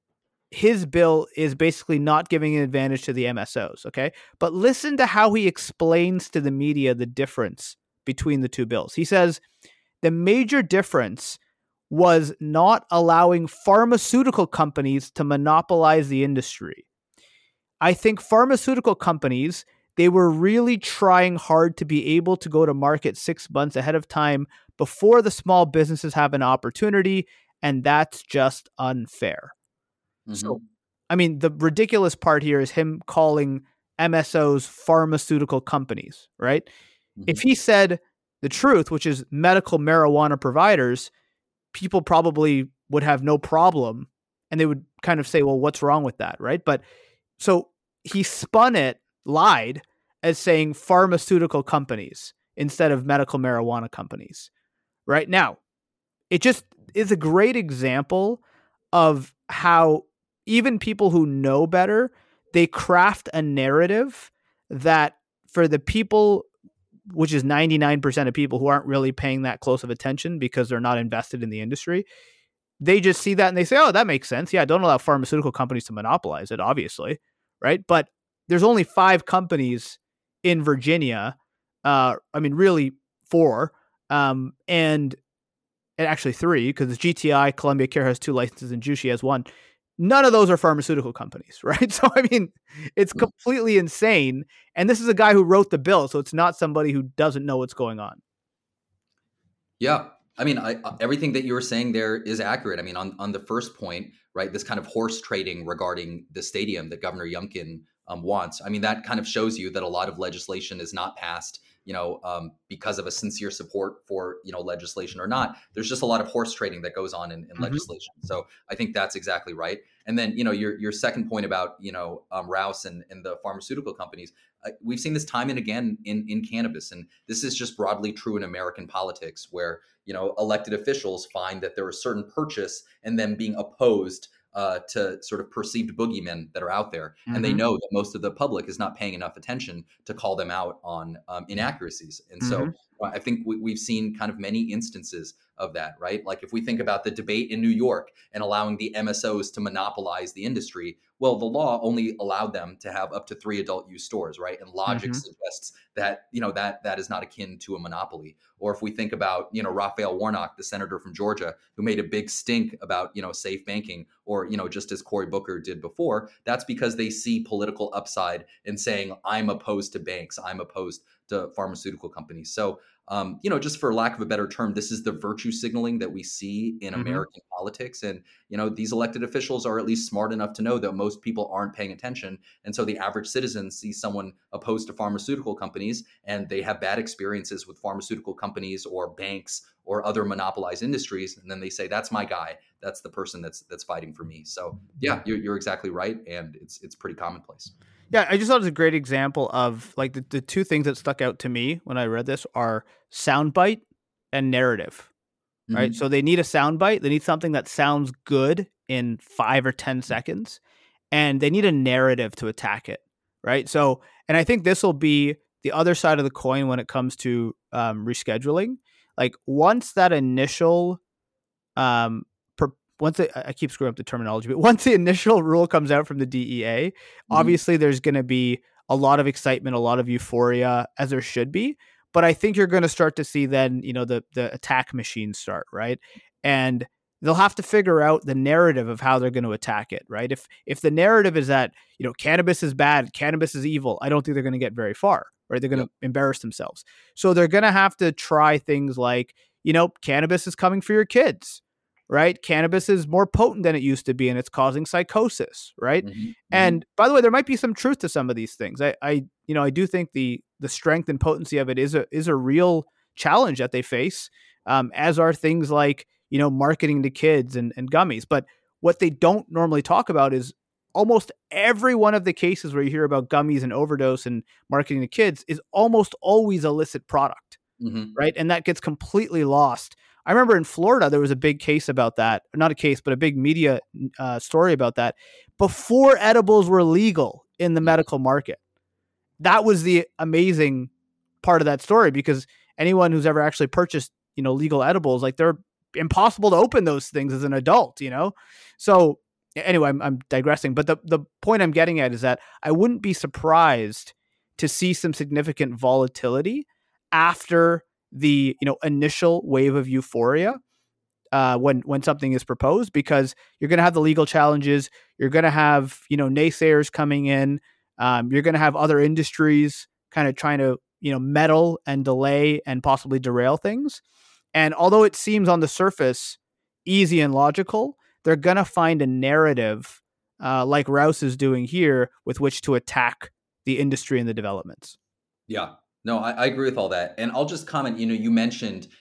his bill is basically not giving an advantage to the M S Os, okay? But listen to how he explains to the media the difference between the two bills. He says the major difference was not allowing pharmaceutical companies to monopolize the industry. I think pharmaceutical companies, they were really trying hard to be able to go to market six months ahead of time before the small businesses have an opportunity, and that's just unfair. Mm-hmm. So, I mean, the ridiculous part here is him calling M S Os pharmaceutical companies, right? Mm-hmm. If he said the truth, which is medical marijuana providers, people probably would have no problem and they would kind of say, well, what's wrong with that, right? But so he spun it, lied, as saying pharmaceutical companies instead of medical marijuana companies. Right now, it just is a great example of how even people who know better, they craft a narrative that for the people, which is ninety-nine percent of people who aren't really paying that close of attention because they're not invested in the industry, they just see that and they say, oh, that makes sense. Yeah, don't allow pharmaceutical companies to monopolize it, obviously, right? But there's only five companies in Virginia. Uh, I mean, really four, um, and, and actually three, because G T I, Columbia Care has two licenses, and Jushi has one. None of those are pharmaceutical companies, right? So, I mean, it's completely insane. And this is a guy who wrote the bill, so it's not somebody who doesn't know what's going on. Yeah. I mean, I, everything that you were saying there is accurate. I mean, on, on the first point, right, this kind of horse trading regarding the stadium that Governor Youngkin um, wants, I mean, that kind of shows you that a lot of legislation is not passed, you know, um, because of a sincere support for, you know, legislation or not. There's just a lot of horse trading that goes on in, in mm-hmm. legislation. So I think that's exactly right. And then, you know, your your second point about, you know, um, Rouse and, and the pharmaceutical companies, uh, we've seen this time and again in, in cannabis. And this is just broadly true in American politics, where, you know, elected officials find that there is certain purchase and then being opposed uh, to sort of perceived boogeymen that are out there. Mm-hmm. And they know that most of the public is not paying enough attention to call them out on um, inaccuracies. And mm-hmm. so I think we, we've seen kind of many instances of that, right? Like if we think about the debate in New York and allowing the M S Os to monopolize the industry, well, the law only allowed them to have up to three adult use stores, right? And logic mm-hmm. suggests that, you know, that that is not akin to a monopoly. Or if we think about, you know, Raphael Warnock, the senator from Georgia, who made a big stink about, you know, safe banking, or, you know, just as Cory Booker did before, that's because they see political upside in saying, I'm opposed to banks, I'm opposed to pharmaceutical companies. So, um, you know, just for lack of a better term, this is the virtue signaling that we see in mm-hmm. American politics. And, you know, these elected officials are at least smart enough to know that most people aren't paying attention. And so the average citizen sees someone opposed to pharmaceutical companies and they have bad experiences with pharmaceutical companies or banks or other monopolized industries. And then they say, that's my guy. That's the person that's that's fighting for me. So, yeah, you're, you're exactly right. And it's it's pretty commonplace. Yeah, I just thought it was a great example of like the, the two things that stuck out to me when I read this are soundbite and narrative, right? Mm-hmm. So they need a soundbite. They need something that sounds good in five or ten seconds, and they need a narrative to attack it, right? So, and I think this will be the other side of the coin when it comes to um, rescheduling. Like once that initial um, Once the, I keep screwing up the terminology, but once the initial rule comes out from the D E A, mm-hmm. obviously there's going to be a lot of excitement, a lot of euphoria, as there should be. But I think you're going to start to see then, you know, the the attack machines start, right? And they'll have to figure out the narrative of how they're going to attack it, right? If if the narrative is that, you know, cannabis is bad, cannabis is evil, I don't think they're going to get very far, right? They're going to yep. embarrass themselves. So they're going to have to try things like, you know, cannabis is coming for your kids. Right? Cannabis is more potent than it used to be, and it's causing psychosis, right? Mm-hmm. And by the way, there might be some truth to some of these things. I, I, you know, I do think the the strength and potency of it is a is a real challenge that they face, um, as are things like, you know, marketing to kids and, and gummies. But what they don't normally talk about is almost every one of the cases where you hear about gummies and overdose and marketing to kids is almost always illicit product, mm-hmm. right? And that gets completely lost. I remember in Florida, there was a big case about that. Not a case, but a big media uh, story about that. Before edibles were legal in the medical market. That was the amazing part of that story, because anyone who's ever actually purchased, you know, legal edibles, like they're impossible to open those things as an adult, you know? So anyway, I'm, I'm digressing. But the, the point I'm getting at is that I wouldn't be surprised to see some significant volatility after the, you know, initial wave of euphoria uh, when when something is proposed, because you're going to have the legal challenges, you're going to have, you know, naysayers coming in, um, you're going to have other industries kind of trying to, you know, meddle and delay and possibly derail things. And although it seems on the surface easy and logical, they're going to find a narrative uh, like Rouse is doing here with which to attack the industry and the developments. Yeah. No, I, I agree with all that. And I'll just comment, you know, you mentioned,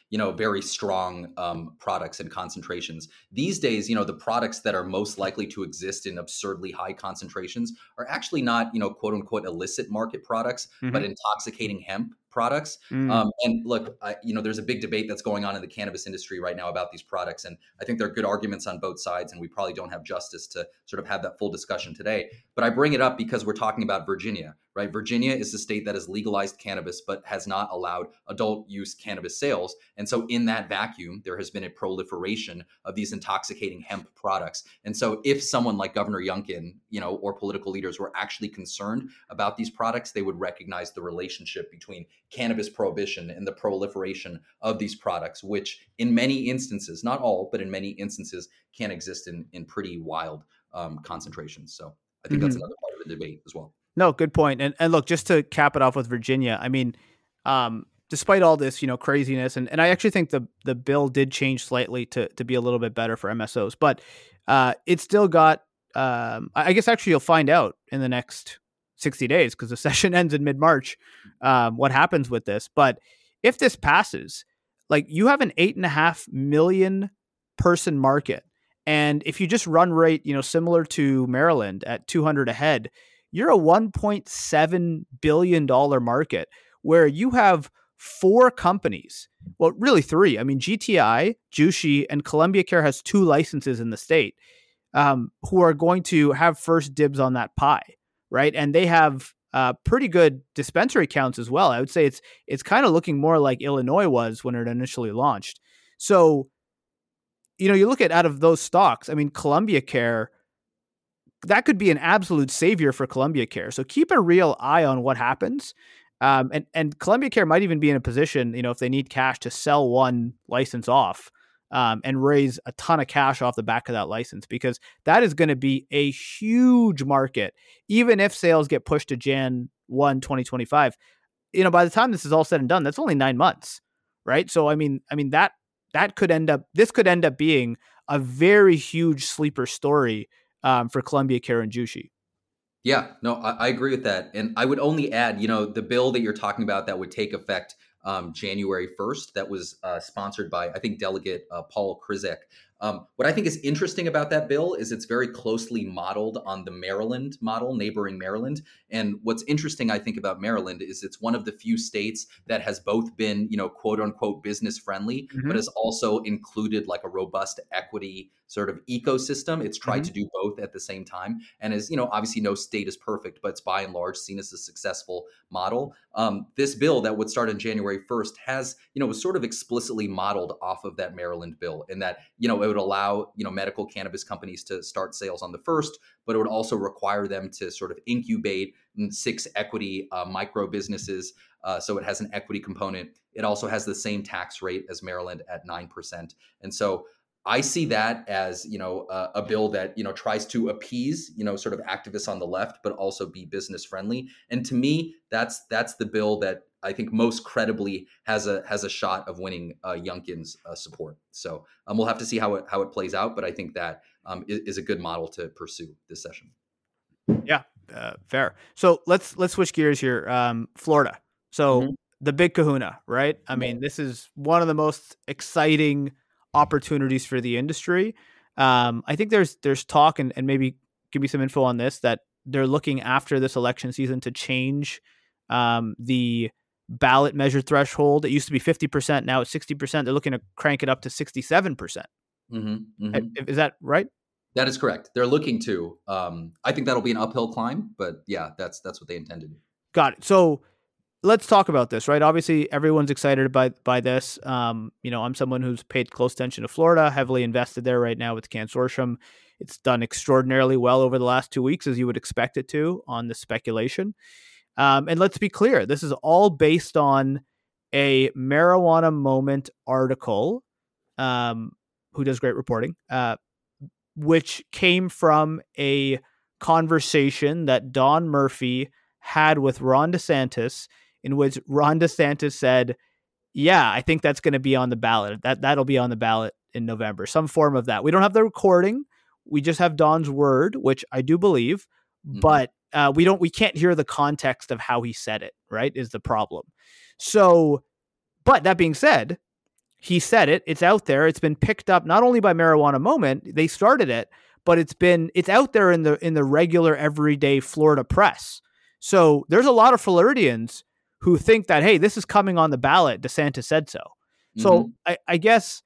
you know, very strong um, products and concentrations. These days, you know, the products that are most likely to exist in absurdly high concentrations are actually not, you know, quote unquote illicit market products, but Mm-hmm. intoxicating hemp products. Mm. Um, and look, I, you know, there's a big debate that's going on in the cannabis industry right now about these products. And I think there are good arguments on both sides, and we probably don't have justice to sort of have that full discussion today. But I bring it up because we're talking about Virginia, right? Virginia is the state that has legalized cannabis, but has not allowed adult use cannabis sales. And so in that vacuum, there has been a proliferation of these intoxicating hemp products. And so if someone like Governor Youngkin, you know, or political leaders were actually concerned about these products, they would recognize the relationship between cannabis prohibition and the proliferation of these products, which in many instances, not all, but in many instances can exist in, in pretty wild um, concentrations. So I think Mm-hmm. that's another part of the debate as well. No, good point. And and look, just to cap it off with Virginia, I mean, um, despite all this, you know, craziness, and, and I actually think the the bill did change slightly to to be a little bit better for M S Os, but uh, it still got. Um, I guess actually you'll find out in the next sixty days because the session ends in mid March. Um, what happens with this? But if this passes, like you have an eight and a half million person market, and if you just run rate, you know, similar to Maryland at two hundred a head, you're a one point seven billion dollars market where you have four companies. Well, really three. I mean, G T I, Jushi, and Columbia Care has two licenses in the state um, who are going to have first dibs on that pie, right? And they have uh, pretty good dispensary counts as well. I would say it's it's kind of looking more like Illinois was when it initially launched. So, you know, you look at out of those stocks, I mean, Columbia Care, that could be an absolute savior for Columbia Care. So keep a real eye on what happens. Um, and, and Columbia Care might even be in a position, you know, if they need cash to sell one license off um, and raise a ton of cash off the back of that license, because that is going to be a huge market. Even if sales get pushed to January first, twenty twenty-five, you know, by the time this is all said and done, that's only nine months. Right. So, I mean, I mean, that, that could end up, this could end up being a very huge sleeper story Um, for Columbia Care and Jushi. Yeah, no, I, I agree with that. And I would only add, you know, the bill that you're talking about that would take effect um, January first, that was uh, sponsored by, I think, Delegate uh, Paul Krizek. Um, what I think is interesting about that bill is it's very closely modeled on the Maryland model, neighboring Maryland. And what's interesting, I think, about Maryland is it's one of the few states that has both been, you know, quote unquote, business friendly, mm-hmm. but has also included like a robust equity sort of ecosystem. It's tried mm-hmm. to do both at the same time. And as, you know, obviously no state is perfect, but it's by and large seen as a successful model. Um, this bill that would start on January first has, you know, was sort of explicitly modeled off of that Maryland bill, in that, you know, it would allow, you know, medical cannabis companies to start sales on the first, but it would also require them to sort of incubate six equity uh, micro businesses. Uh, so it has an equity component. It also has the same tax rate as Maryland at nine percent. And so I see that as, you know, a, a bill that, you know, tries to appease, you know, sort of activists on the left, but also be business friendly. And to me, that's that's the bill that I think most credibly has a has a shot of winning uh, Youngkin's uh, support. So um, we'll have to see how it how it plays out. But I think that um, is, is a good model to pursue this session. Yeah, uh, fair. So let's let's switch gears here. Um, Florida. So mm-hmm. the big kahuna, right? I mean, this is one of the most exciting opportunities for the industry. Um, I think there's there's talk, and, and maybe give me some info on this, that they're looking after this election season to change um, the ballot measure threshold. It used to be fifty percent. Now it's sixty percent. They're looking to crank it up to sixty-seven percent. Mm-hmm, mm-hmm. Is that right? That is correct. They're looking to. Um, I think that'll be an uphill climb, but yeah, that's that's what they intend to do. Got it. So let's talk about this, right? Obviously, everyone's excited by by this. Um, you know, I'm someone who's paid close attention to Florida, heavily invested there right now with Cansortium. It's done extraordinarily well over the last two weeks, as you would expect it to, on the speculation. Um, and let's be clear, this is all based on a Marijuana Moment article, um, who does great reporting, uh, which came from a conversation that Don Murphy had with Ron DeSantis, in which Ron DeSantis said, yeah, I think that's going to be on the ballot. That, that'll be on the ballot in November, some form of that. We don't have the recording. We just have Don's word, which I do believe, mm-hmm. but uh, we don't, we can't hear the context of how he said it, right, is the problem. So, but that being said, He said it. It's out there. It's been picked up not only by Marijuana Moment, they started it, but it's been it's out there in the in the regular everyday Florida press. So there's a lot of Floridians who think that, hey, this is coming on the ballot. DeSantis said so. So Mm-hmm. I, I guess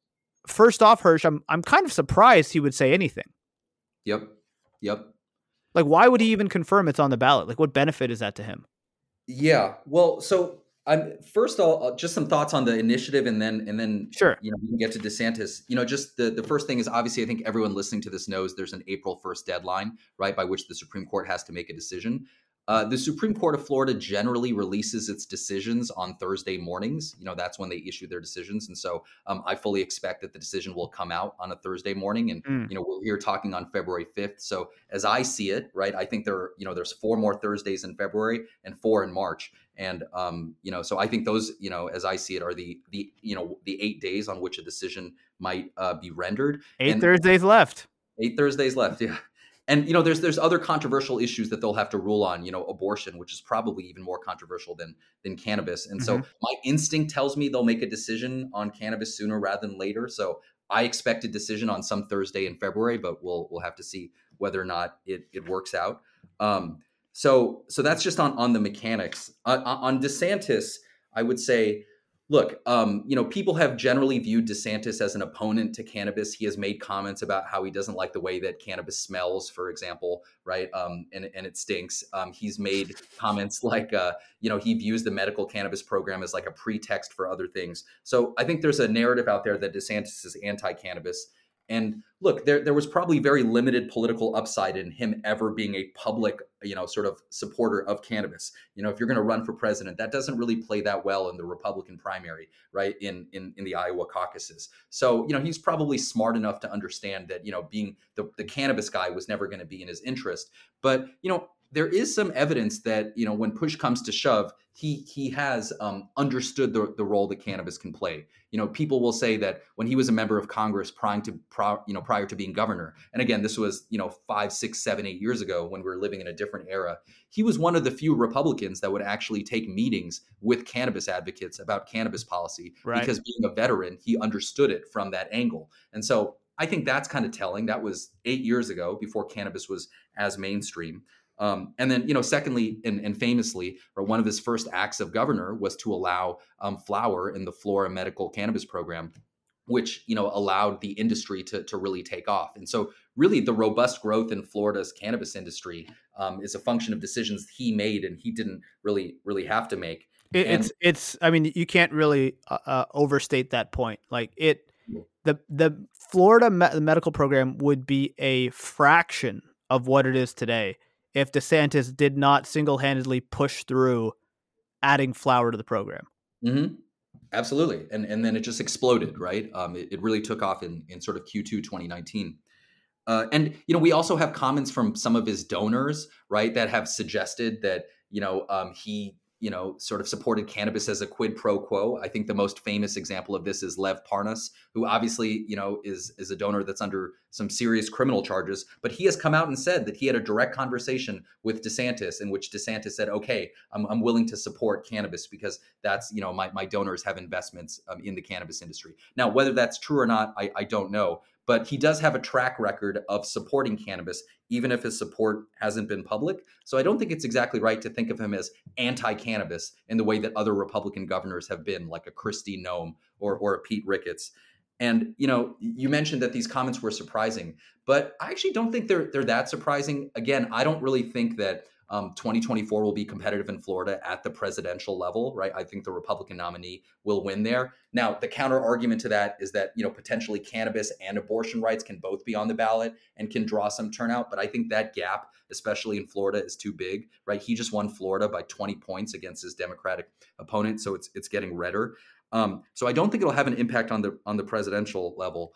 first off, Hirsch, I'm I'm kind of surprised he would say anything. Yep. Yep. Like, why would he even confirm it's on the ballot? Like, what benefit is that to him? Yeah. Well, so I'm first of all, uh, just some thoughts on the initiative, and then and then Sure. you know we can get to DeSantis. You know, just the the first thing is obviously I think everyone listening to this knows there's an April first deadline, right, by which the Supreme Court has to make a decision. Uh, the Supreme Court of Florida generally releases its decisions on Thursday mornings. You know, that's when they issue their decisions, and so um, I fully expect that the decision will come out on a Thursday morning. And Mm. you know, we're here talking on February fifth. So as I see it, right, I think there, are, you know, there's four more Thursdays in February and four in March. And um, you know, so I think those, you know, as I see it, are the the you know the eight days on which a decision might uh, be rendered. Eight and Thursdays left. Eight Thursdays left, yeah. And you know, there's there's other controversial issues that they'll have to rule on. You know, abortion, which is probably even more controversial than than cannabis. And so Mhm. my instinct tells me they'll make a decision on cannabis sooner rather than later. So I expect a decision on some Thursday in February, but we'll we'll have to see whether or not it it works out. Um, so so that's just on on the mechanics. Uh, on DeSantis, I would say, look, um, you know, people have generally viewed DeSantis as an opponent to cannabis. He has made comments about how he doesn't like the way that cannabis smells, for example, right? Um, and, and it stinks. Um, he's made comments like, uh, you know, he views the medical cannabis program as like a pretext for other things. So I think there's a narrative out there that DeSantis is anti-cannabis. And look, there there was probably very limited political upside in him ever being a public, you know, sort of supporter of cannabis. You know, if you're going to run for president, that doesn't really play that well in the Republican primary, right? In in in the Iowa caucuses. So, you know, he's probably smart enough to understand that, you know, being the, the cannabis guy was never going to be in his interest. But, you know, there is some evidence that, you know, when push comes to shove, he he has um, understood the, the role that cannabis can play. You know, people will say that when he was a member of Congress prior to, you know, prior to being governor, and again, this was, you know, five, six, seven, eight years ago when we were living in a different era, he was one of the few Republicans that would actually take meetings with cannabis advocates about cannabis policy, Right. because being a veteran, he understood it from that angle. And so I think that's kind of telling. That was eight years ago, before cannabis was as mainstream. Um, and then, you know, secondly, and, and famously, or one of his first acts of governor was to allow um, flower in the Flora medical cannabis program, which, you know, allowed the industry to, to really take off. And so really the robust growth in Florida's cannabis industry um, is a function of decisions he made and he didn't really, really have to make. It, And it's it's. I mean, you can't really uh, uh, overstate that point. Like it, the the Florida me- medical program would be a fraction of what it is today if DeSantis did not single-handedly push through adding flower to the program. Mm-hmm. Absolutely. And and then it just exploded, right? Um, it, it really took off in, in sort of Q two twenty nineteen. Uh, and, you know, we also have comments from some of his donors, right, that have suggested that, you know, um, he, you know, sort of supported cannabis as a quid pro quo. I think the most famous example of this is Lev Parnas, who obviously, you know, is is a donor that's under some serious criminal charges. But he has come out and said that he had a direct conversation with DeSantis in which DeSantis said, OK, I'm, I'm willing to support cannabis because that's, you know, my, my donors have investments um, in the cannabis industry. Now, whether that's true or not, I, I don't know. But he does have a track record of supporting cannabis, even if his support hasn't been public. So I don't think it's exactly right to think of him as anti-cannabis in the way that other Republican governors have been, like a Kristi Noem or, or a Pete Ricketts. And, you know, you mentioned that these comments were surprising, but I actually don't think they're they're that surprising. Again, I don't really think that Um, twenty twenty-four will be competitive in Florida at the presidential level, right? I think the Republican nominee will win there. Now, the counter argument to that is that, you know, potentially cannabis and abortion rights can both be on the ballot and can draw some turnout. But I think that gap, especially in Florida, is too big, right? He just won Florida by twenty points against his Democratic opponent. So it's it's getting redder. Um, so I don't think it'll have an impact on the on the presidential level.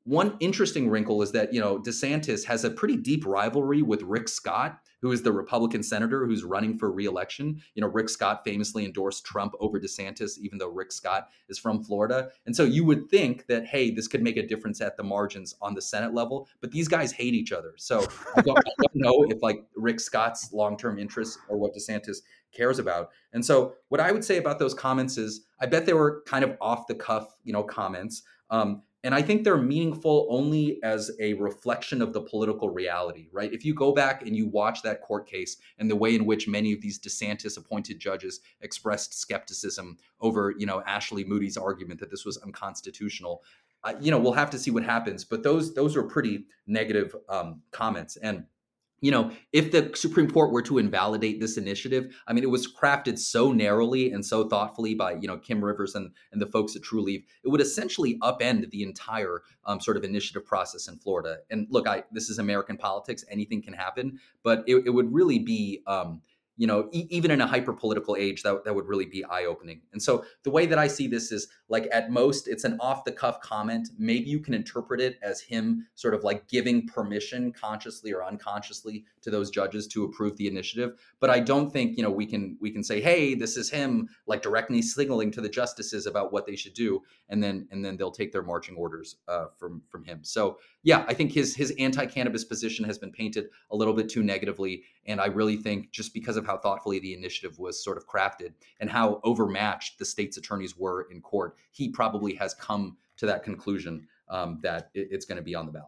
One interesting wrinkle is that, you know, DeSantis has a pretty deep rivalry with Rick Scott, who is the Republican senator who's running for reelection. You know, Rick Scott famously endorsed Trump over DeSantis, even though Rick Scott is from Florida. And so you would think that, hey, this could make a difference at the margins on the Senate level, but these guys hate each other. So I don't, I don't know if like Rick Scott's long-term interests or what DeSantis cares about. And so what I would say about those comments is I bet they were kind of off the cuff, you know, comments. Um, and I think they're meaningful only as a reflection of the political reality, right? If you go back and you watch that court case and the way in which many of these DeSantis appointed judges expressed skepticism over, you know, Ashley Moody's argument that this was unconstitutional, uh, you know, we'll have to see what happens. But those those are pretty negative um, comments. And you know, if the Supreme Court were to invalidate this initiative, I mean, it was crafted so narrowly and so thoughtfully by, you know, Kim Rivers and, and the folks at Trulieve, it would essentially upend the entire um, sort of initiative process in Florida. And look, I this is American politics. Anything can happen, but it, it would really be, um, you know, e- even in a hyper political age, that, that would really be eye opening. And so the way that I see this is like at most, it's an off the cuff comment. Maybe you can interpret it as him sort of like giving permission consciously or unconsciously to those judges to approve the initiative. But I don't think, you know, we can we can say, hey, this is him like directly signaling to the justices about what they should do. And then and then they'll take their marching orders uh, from from him. So, yeah, I think his his anti-cannabis position has been painted a little bit too negatively. And I really think just because of how thoughtfully the initiative was sort of crafted and how overmatched the state's attorneys were in court, he probably has come to that conclusion um, that it, it's going to be on the ballot.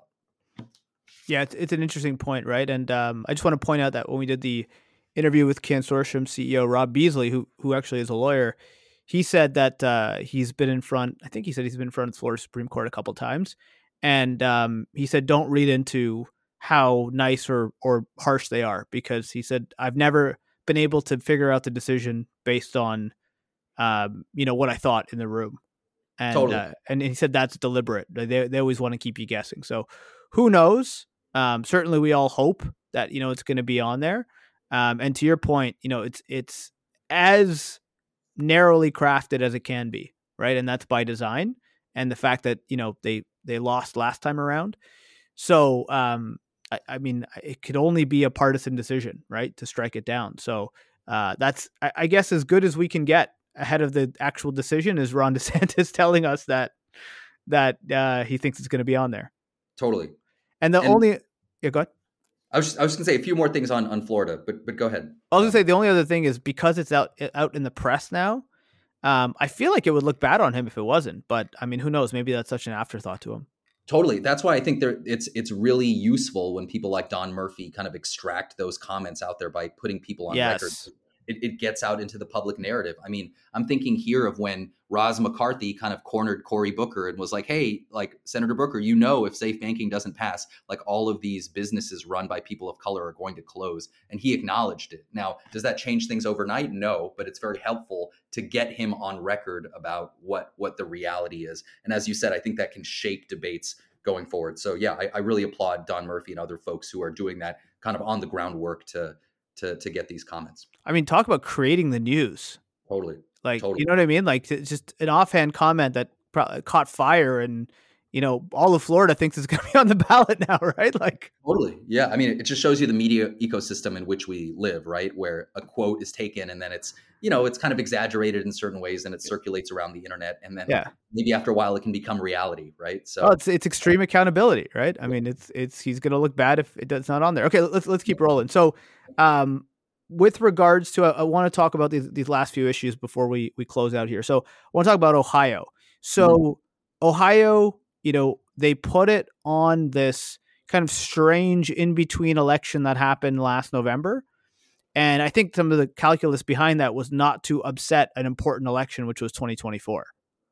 Yeah, it's, it's an interesting point, right? And um, I just want to point out that when we did the interview with Cansortium C E O Rob Beasley, who who actually is a lawyer, he said that uh, he's been in front, I think he said he's been in front of the Florida Supreme Court a couple of times. And um, he said, don't read into how nice or, or harsh they are, because he said, I've never been able to figure out the decision based on, um, you know, what I thought in the room. And, Totally. uh, and he said that's deliberate. They they always want to keep you guessing. So who knows? Um, certainly we all hope that, you know, it's going to be on there. Um, and to your point, you know, it's, it's as narrowly crafted as it can be, right? And that's by design. And the fact that, you know, they, they lost last time around. So, um, I, I mean, it could only be a partisan decision, right, to strike it down. So uh, that's, I, I guess, as good as we can get ahead of the actual decision is Ron DeSantis telling us that that uh, he thinks it's going to be on there. Totally. And the and only, yeah, go ahead. I was just, I was going to say a few more things on, on Florida, but but go ahead. I was going to say the only other thing is because it's out out in the press now. Um, I feel like it would look bad on him if it wasn't, but I mean, who knows? Maybe that's such an afterthought to him. Totally. That's why I think there it's it's really useful when people like Don Murphy kind of extract those comments out there by putting people on Yes. record. It, it gets out into the public narrative. I mean, I'm thinking here of when Roz McCarthy kind of cornered Cory Booker and was like, hey, like Senator Booker, you know, if safe banking doesn't pass, like all of these businesses run by people of color are going to close. And he acknowledged it. Now, does that change things overnight? No, but it's very helpful to get him on record about what, what the reality is. And as you said, I think that can shape debates going forward. So yeah, I, I really applaud Don Murphy and other folks who are doing that kind of on the ground work to to to get these comments. I mean, talk about creating the news. Totally. Like, totally. You know what I mean? Like, it's just an offhand comment that pro- caught fire, and you know, all of Florida thinks it's going to be on the ballot now, right? Like, totally. Yeah. I mean, it just shows you the media ecosystem in which we live, right? Where a quote is taken and then it's, you know, it's kind of exaggerated in certain ways and it circulates around the internet. And then yeah. maybe after a while it can become reality, right? So oh, it's it's extreme accountability, right? I mean, it's it's he's going to look bad if it does not on there. Okay, let's let's keep rolling. So, um, with regards to, I, I want to talk about these these last few issues before we we close out here. So, I want to talk about Ohio. So, mm-hmm. Ohio, you know, they put it on this kind of strange in between election that happened last November. And I think some of the calculus behind that was not to upset an important election, which was twenty twenty-four.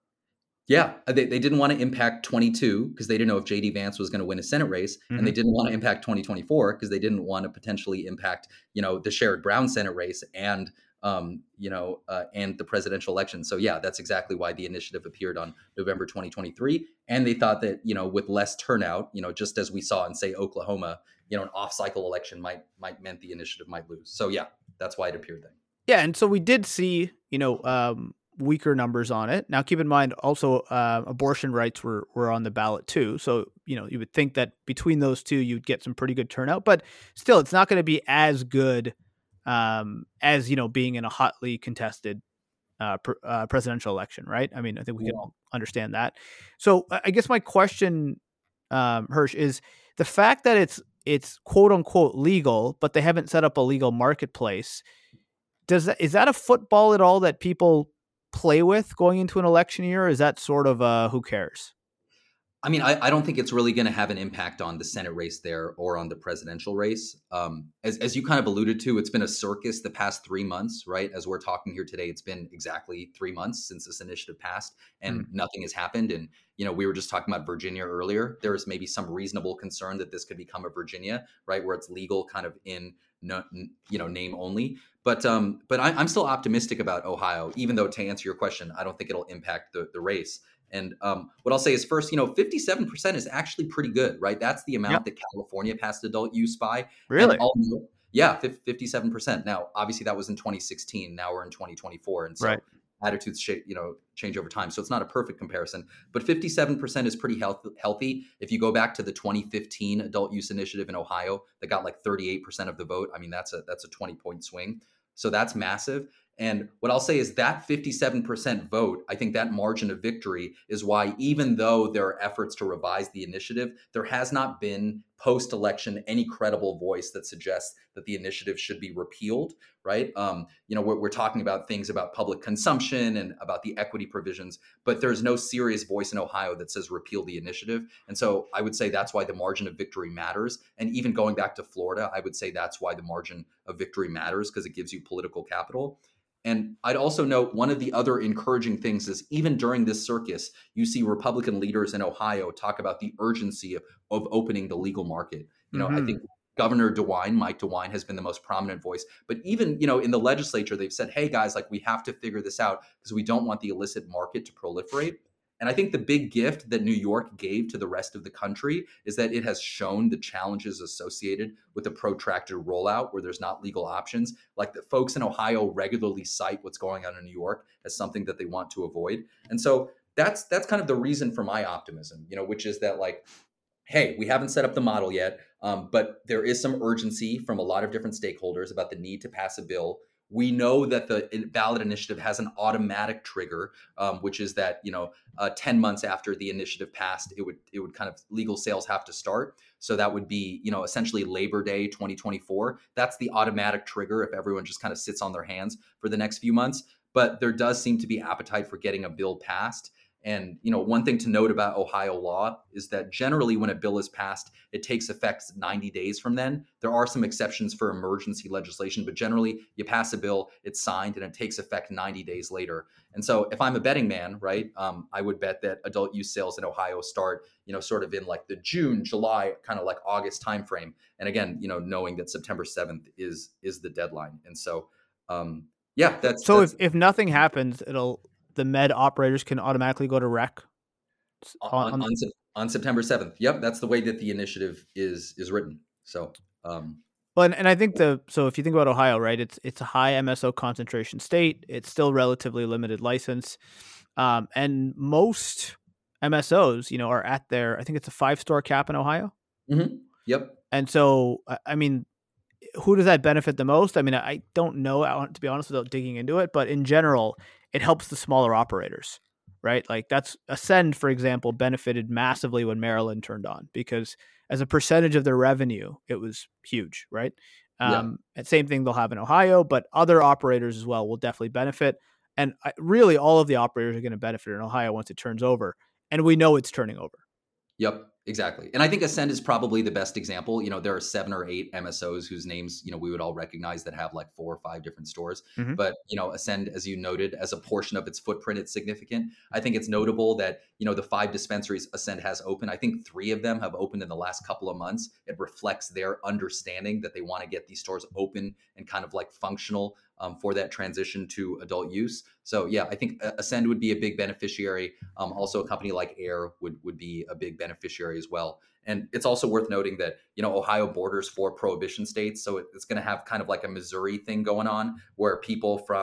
Yeah, they, they didn't want to impact twenty-two because they didn't know if J D Vance was going to win a Senate race. Mm-hmm. And they didn't want to impact twenty twenty-four because they didn't want to potentially impact, you know, the Sherrod Brown Senate race and, um, you know, uh, and the presidential election. So, yeah, that's exactly why the initiative appeared on November twenty twenty-three. And they thought that, you know, with less turnout, you know, just as we saw in, say, Oklahoma, you know, an off-cycle election might might meant the initiative might lose. So, yeah, that's why it appeared then. Yeah. And so we did see, you know, um, weaker numbers on it. Now, keep in mind also uh, abortion rights were were on the ballot too. So you know you would think that between those two you'd get some pretty good turnout, but still, it's not going to be as good um, as you know being in a hotly contested uh, pr- uh, presidential election, right? I mean, I think we can all understand that. So I I guess my question, um, Hirsch, is the fact that it's it's quote unquote legal, but they haven't set up a legal marketplace. Does that is that a football at all that people play with going into an election year? Or is that sort of uh, who cares? I mean, I, I don't think it's really going to have an impact on the Senate race there or on the presidential race. Um, as, as you kind of alluded to, it's been a circus the past three months, right? As we're talking here today, it's been exactly three months since this initiative passed and Mm. nothing has happened. And, you know, we were just talking about Virginia earlier. There is maybe some reasonable concern that this could become a Virginia, right? Where it's legal kind of in, no, you know, name only. But um, but I, I'm still optimistic about Ohio, even though to answer your question, I don't think it'll impact the, the race. And um, what I'll say is first, you know, fifty-seven percent is actually pretty good, right? That's the amount Yep. that California passed adult use by. And Really? all, yeah, fifty-seven percent. Now, obviously that was in twenty sixteen. Now we're in twenty twenty-four. And so Right. attitudes, sh- you know, change over time. So it's not a perfect comparison, but fifty-seven percent is pretty health- healthy. If you go back to the twenty fifteen adult use initiative in Ohio that got like thirty-eight percent of the vote, I mean, that's a, that's a twenty point swing. So that's massive. And what I'll say is that fifty-seven percent vote, I think that margin of victory is why, even though there are efforts to revise the initiative, there has not been post-election any credible voice that suggests that the initiative should be repealed, right? Um, you know, we're, we're talking about things about public consumption and about the equity provisions, but there's no serious voice in Ohio that says repeal the initiative. And so I would say that's why the margin of victory matters. And even going back to Florida, I would say that's why the margin of victory matters, because it gives you political capital. And I'd also note one of the other encouraging things is even during this circus, you see Republican leaders in Ohio talk about the urgency of, of opening the legal market. You know, Mhm. I think Governor DeWine, Mike DeWine, has been the most prominent voice. But even, you know, in the legislature, they've said, hey, guys, like we have to figure this out because we don't want the illicit market to proliferate. And I think the big gift that New York gave to the rest of the country is that it has shown the challenges associated with a protracted rollout where there's not legal options. Like the folks in Ohio regularly cite what's going on in New York as something that they want to avoid. And so that's that's kind of the reason for my optimism, you know, which is that like, hey, we haven't set up the model yet, um, but there is some urgency from a lot of different stakeholders about the need to pass a bill. We know that the ballot initiative has an automatic trigger, um, which is that, you know, uh, ten months after the initiative passed, it would it would kind of legal sales have to start. So that would be, you know, essentially Labor Day twenty twenty-four. That's the automatic trigger if everyone just kind of sits on their hands for the next few months. But there does seem to be appetite for getting a bill passed. And, you know, one thing to note about Ohio law is that generally when a bill is passed, it takes effect ninety days from then. There are some exceptions for emergency legislation, but generally you pass a bill, it's signed, and it takes effect ninety days later. And so if I'm a betting man, right, um, I would bet that adult use sales in Ohio start, you know, sort of in like the June, July, kind of like August timeframe. And again, you know, knowing that September seventh is is the deadline. And so, um, yeah, that's So that's if, if nothing happens, it'll the med operators can automatically go to rec on, on on on, Sep- on September seventh. Yep, that's the way that the initiative is is written. So, um, well, and, and I think the so if you think about Ohio, right, it's it's a high M S O concentration state. It's still relatively limited license, um, and most M S Os, you know, are at their I think it's a five store cap in Ohio, mhm, yep, and so I I mean, who does that benefit the most? I mean, I don't know, I want- to be honest, without digging into it, but in general, it helps the smaller operators, right? Like that's Ascend, for example, benefited massively when Maryland turned on because as a percentage of their revenue, it was huge, right? yeah. Um, and same thing they'll have in Ohio, but other operators as well will definitely benefit. And I, really, all of the operators are going to benefit in Ohio once it turns over, and we know it's turning over. Yep, exactly. And I think Ascend is probably the best example. You know, there are seven or eight M S Os whose names, you know, we would all recognize that have like four or five different stores. Mm-hmm. But, you know, Ascend, as you noted, as a portion of its footprint, it's significant. I think it's notable that, you know, the five dispensaries Ascend has open, I think three of them have opened in the last couple of months. It reflects their understanding that they want to get these stores open and kind of like functional um, for that transition to adult use. So yeah, I think Ascend would be a big beneficiary. Um, also, a company like Air would would be a big beneficiary as well. And it's also worth noting that, you know, Ohio borders four prohibition states, so it, it's going to have kind of like a Missouri thing going on, where people from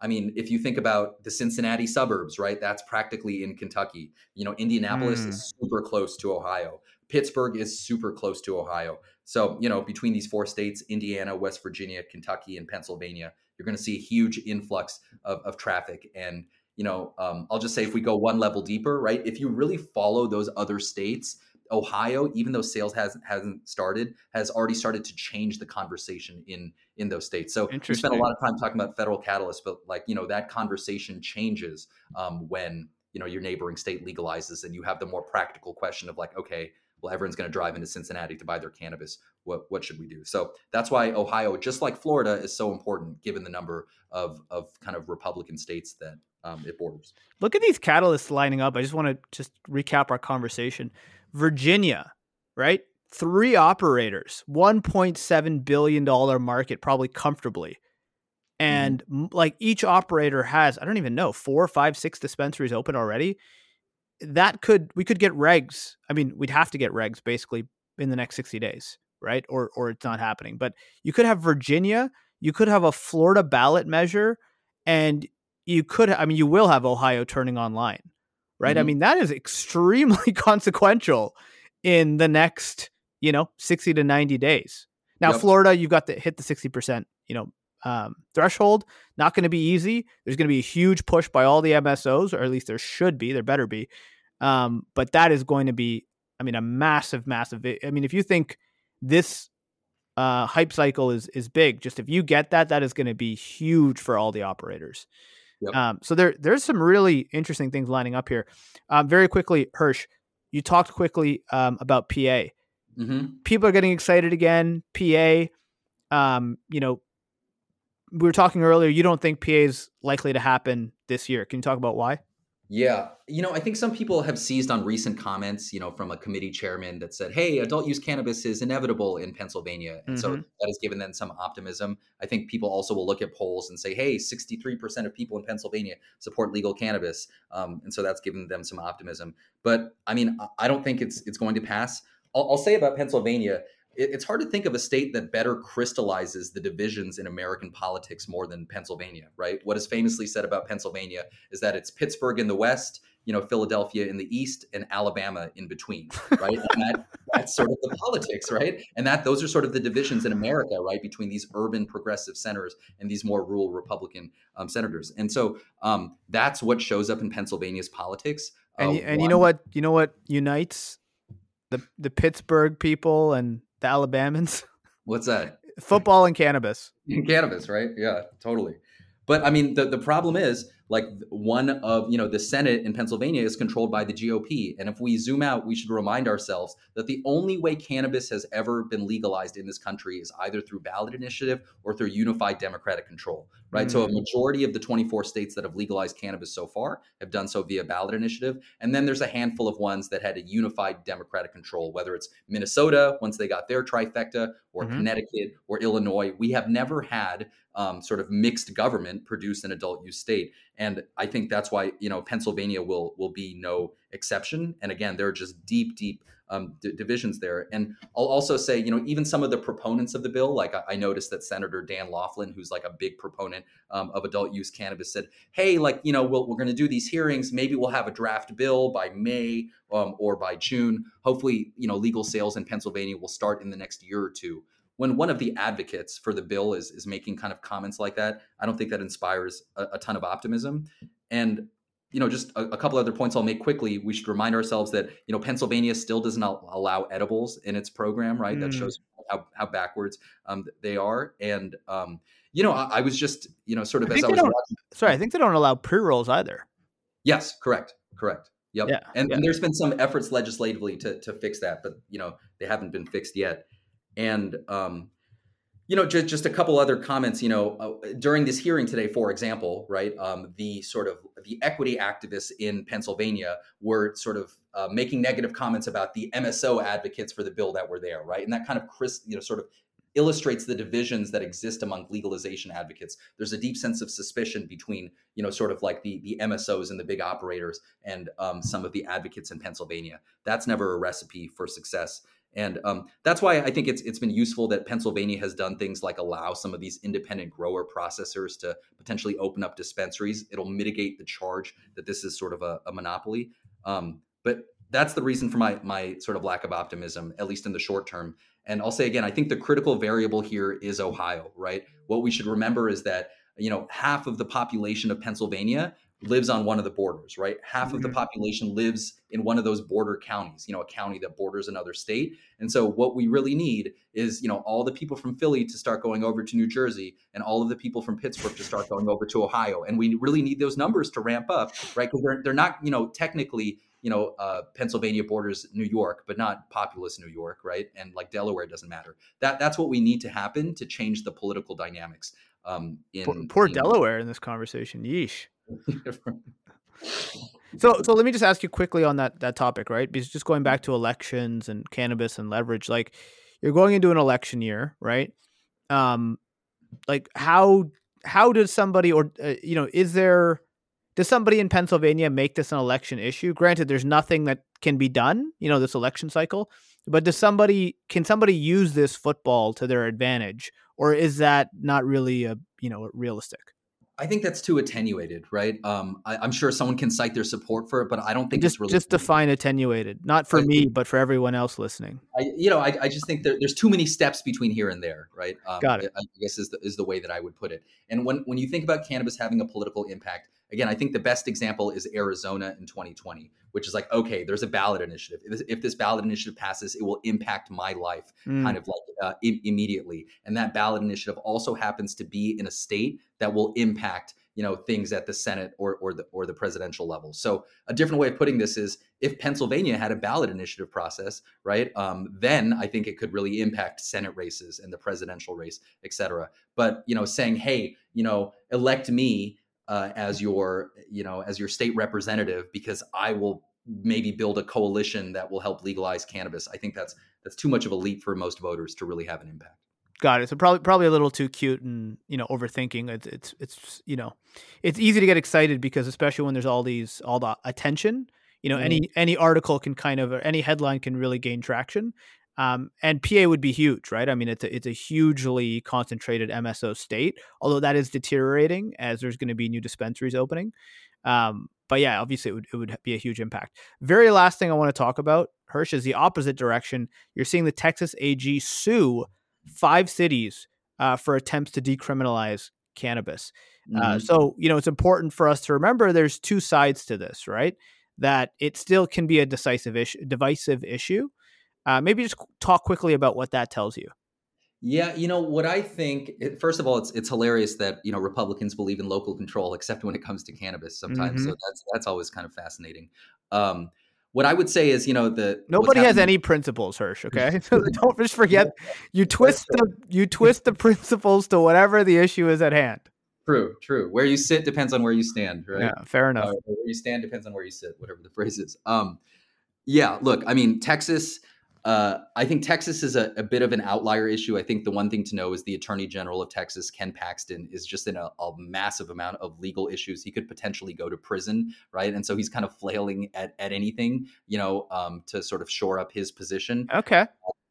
I mean, if you think about the Cincinnati suburbs, right, that's practically in Kentucky. You know, Indianapolis Mm, is super close to Ohio. Pittsburgh is super close to Ohio. So, you know, between these four states, Indiana, West Virginia, Kentucky, and Pennsylvania, you're going to see a huge influx of, of traffic. And, you know, um, I'll just say if we go one level deeper, right, if you really follow those other states, Ohio, even though sales hasn't hasn't started, has already started to change the conversation in in those states. So we spent a interesting. lot of time talking about federal catalysts, but like you know that conversation changes um, when you know your neighboring state legalizes, and you have the more practical question of like, okay, well, everyone's going to drive into Cincinnati to buy their cannabis. What what should we do? So that's why Ohio, just like Florida, is so important given the number of of kind of Republican states that um, it borders. Look at these catalysts lining up. I just want to just recap our conversation. Virginia, right? Three operators, one point seven billion dollars market, probably comfortably. Mm-hmm. And m- like each operator has, I don't even know, four, five, six dispensaries open already. That could, we could get regs. I mean, we'd have to get regs basically in the next sixty days, right? Or, or it's not happening. But you could have Virginia, you could have a Florida ballot measure, and you could, I mean, you will have Ohio turning online, right? I Mm-hmm. mean, that is extremely consequential in the next, you know, sixty to ninety days. Now, Yep. Florida, you've got to hit the sixty percent, you know, um, threshold. Not going to be easy. There's going to be a huge push by all the M S Os, or at least there should be. There better be. Um, but that is going to be, I mean, a massive, massive. I mean, if you think this uh, hype cycle is is big, just if you get that, that is going to be huge for all the operators. Yep. Um, so there, there's some really interesting things lining up here. Um, very quickly, Hirsch, you talked quickly um, about P A. Mm-hmm. People are getting excited again. P A, um, you know, we were talking earlier. You don't think P A is likely to happen this year. Can you talk about why? Yeah. You know, I think some people have seized on recent comments, you know, from a committee chairman that said, hey, adult use cannabis is inevitable in Pennsylvania. And so Mm-hmm. that has given them some optimism. I think people also will look at polls and say, hey, sixty-three percent of people in Pennsylvania support legal cannabis. Um, and so that's given them some optimism. But I mean, I- I don't think it's it's going to pass. I'll, I'll say about Pennsylvania, it- it's hard to think of a state that better crystallizes the divisions in American politics more than Pennsylvania, right? What is famously said about Pennsylvania is that it's Pittsburgh in the west, you know, Philadelphia in the east, and Alabama in between, right? And that that's sort of the politics, right? And that those are sort of the divisions in America, right, between these urban progressive centers and these more rural Republican um, senators. And so um, that's what shows up in Pennsylvania's politics. And Uh, y- and you know one, what? You know what unites the the Pittsburgh people and the Alabamans? what's that? Football and cannabis. In cannabis, right? Yeah, totally. But I mean, the, the problem is like one of, you know, the Senate in Pennsylvania is controlled by the G O P. And if we zoom out, we should remind ourselves that the only way cannabis has ever been legalized in this country is either through ballot initiative or through unified Democratic control, right? So a Mm. majority of the twenty-four states that have legalized cannabis so far have done so via ballot initiative. And then there's a handful of ones that had a unified Democratic control, whether it's Minnesota, once they got their trifecta, or Mhm. Connecticut or Illinois. We have never had um, sort of mixed government produce an adult use state. And I think that's why, you know, Pennsylvania will will be no exception. And again, there are just deep, deep um, d- divisions there. And I'll also say, you know, even some of the proponents of the bill, like I, I noticed that Senator Dan Laughlin, who's like a big proponent um, of adult use cannabis, said, hey, like, you know, we'll, we're going to do these hearings. Maybe we'll have a draft bill by May um, or by June. Hopefully, you know, legal sales in Pennsylvania will start in the next year or two. When one of the advocates for the bill is is making kind of comments like that, I don't think that inspires a, a ton of optimism. And you know, just a, a couple other points I'll make quickly. We should remind ourselves that you know Pennsylvania still does not allow edibles in its program, right? That Mm. shows how, how backwards um, they are. And um, you know, I, I was just you know sort I of as think I they was don't. watching. Sorry, I think they don't allow pre rolls either. Yes, correct, correct. Yep. Yeah, And, yeah. and there's been some efforts legislatively to to fix that, but you know they haven't been fixed yet. And um, you know, just, just a couple other comments, you know, uh, during this hearing today, for example, right, um, the sort of the equity activists in Pennsylvania were sort of uh, making negative comments about the M S O advocates for the bill that were there, right? And that kind of, Chris, you know, sort of illustrates the divisions that exist among legalization advocates. There's a deep sense of suspicion between, you know, sort of like the, the M S Os and the big operators and um, some of the advocates in Pennsylvania. That's never a recipe for success. And um, that's why I think it's it's been useful that Pennsylvania has done things like allow some of these independent grower processors to potentially open up dispensaries. It'll mitigate the charge that this is sort of a, a monopoly. Um, but that's the reason for my my sort of lack of optimism, at least in the short term. And I'll say again, I think the critical variable here is Ohio, right? What we should remember is that, you know, half of the population of Pennsylvania lives on one of the borders, right? Half mm-hmm. of the population lives in one of those border counties, you know, a county that borders another state. And so what we really need is, you know, all the people from Philly to start going over to New Jersey and all of the people from Pittsburgh to start going over to Ohio. And we really need those numbers to ramp up, right? Because they're, they're not, you know, technically, you know, uh, Pennsylvania borders New York, but not populous New York, right? And like Delaware doesn't matter. That That's what we need to happen to change the political dynamics. Um, in, poor poor in, Delaware in this conversation. Yeesh. so so let me just ask you quickly on that that topic, right? Because just going back to elections and cannabis and leverage, like you're going into an election year, right? Um, like how how does somebody or uh, you know is there does somebody in Pennsylvania make this an election issue? Granted, there's nothing that can be done, you know, this election cycle, but does somebody can somebody use this football to their advantage, or is that not really a you know realistic? I think that's too attenuated, right? Um, I, I'm sure someone can cite their support for it, but I don't think just it's really just define attenuated, not for I, me, but for everyone else listening. I, you know, I, I just think there, there's too many steps between here and there, right? Um, Got it. I guess is the, is the way that I would put it. And when when you think about cannabis having a political impact, again, I think the best example is Arizona in twenty twenty, which is like, okay, there's a ballot initiative. If this, if this ballot initiative passes, it will impact my life mm. kind of like uh, I- immediately. And that ballot initiative also happens to be in a state that will impact, you know, things at the Senate or or the or the presidential level. So a different way of putting this is if Pennsylvania had a ballot initiative process, right, um, then I think it could really impact Senate races and the presidential race, et cetera. But, you know, saying, hey, you know, elect me uh, as your, you know, as your state representative because I will maybe build a coalition that will help legalize cannabis. I think that's that's too much of a leap for most voters to really have an impact. Got it. So probably probably a little too cute and, you know, overthinking. It's it's it's you know, it's easy to get excited because especially when there's all these all the attention, you know, mm-hmm. any any article can kind of or any headline can really gain traction. Um, and P A would be huge, right? I mean, it's a, it's a hugely concentrated M S O state, although that is deteriorating as there's going to be new dispensaries opening. Um, but yeah, obviously it would, it would be a huge impact. Very last thing I want to talk about, Hirsch, is the opposite direction. You're seeing the Texas A G sue five cities uh, for attempts to decriminalize cannabis. Mm-hmm. Uh, so, you know, it's important for us to remember there's two sides to this, right? That it still can be a decisive issue, divisive issue. Uh, maybe just talk quickly about what that tells you. Yeah, you know what I think. First of all, it's it's hilarious that you know Republicans believe in local control, except when it comes to cannabis. Sometimes, mm-hmm. so that's that's always kind of fascinating. Um, what I would say is, you know, the nobody has any principles, Hirsch. Okay, so don't just forget you twist the you twist the principles to whatever the issue is at hand. True, true. Where you sit depends on where you stand, right? Yeah, fair enough. Uh, where you stand depends on where you sit, whatever the phrase is. Um, yeah, look, I mean, Texas. Uh, I think Texas is a, a bit of an outlier issue. I think the one thing to know is the Attorney General of Texas, Ken Paxton, is just in a, a massive amount of legal issues. He could potentially go to prison, right? And so he's kind of flailing at, at anything, you know, um, to sort of shore up his position. Okay.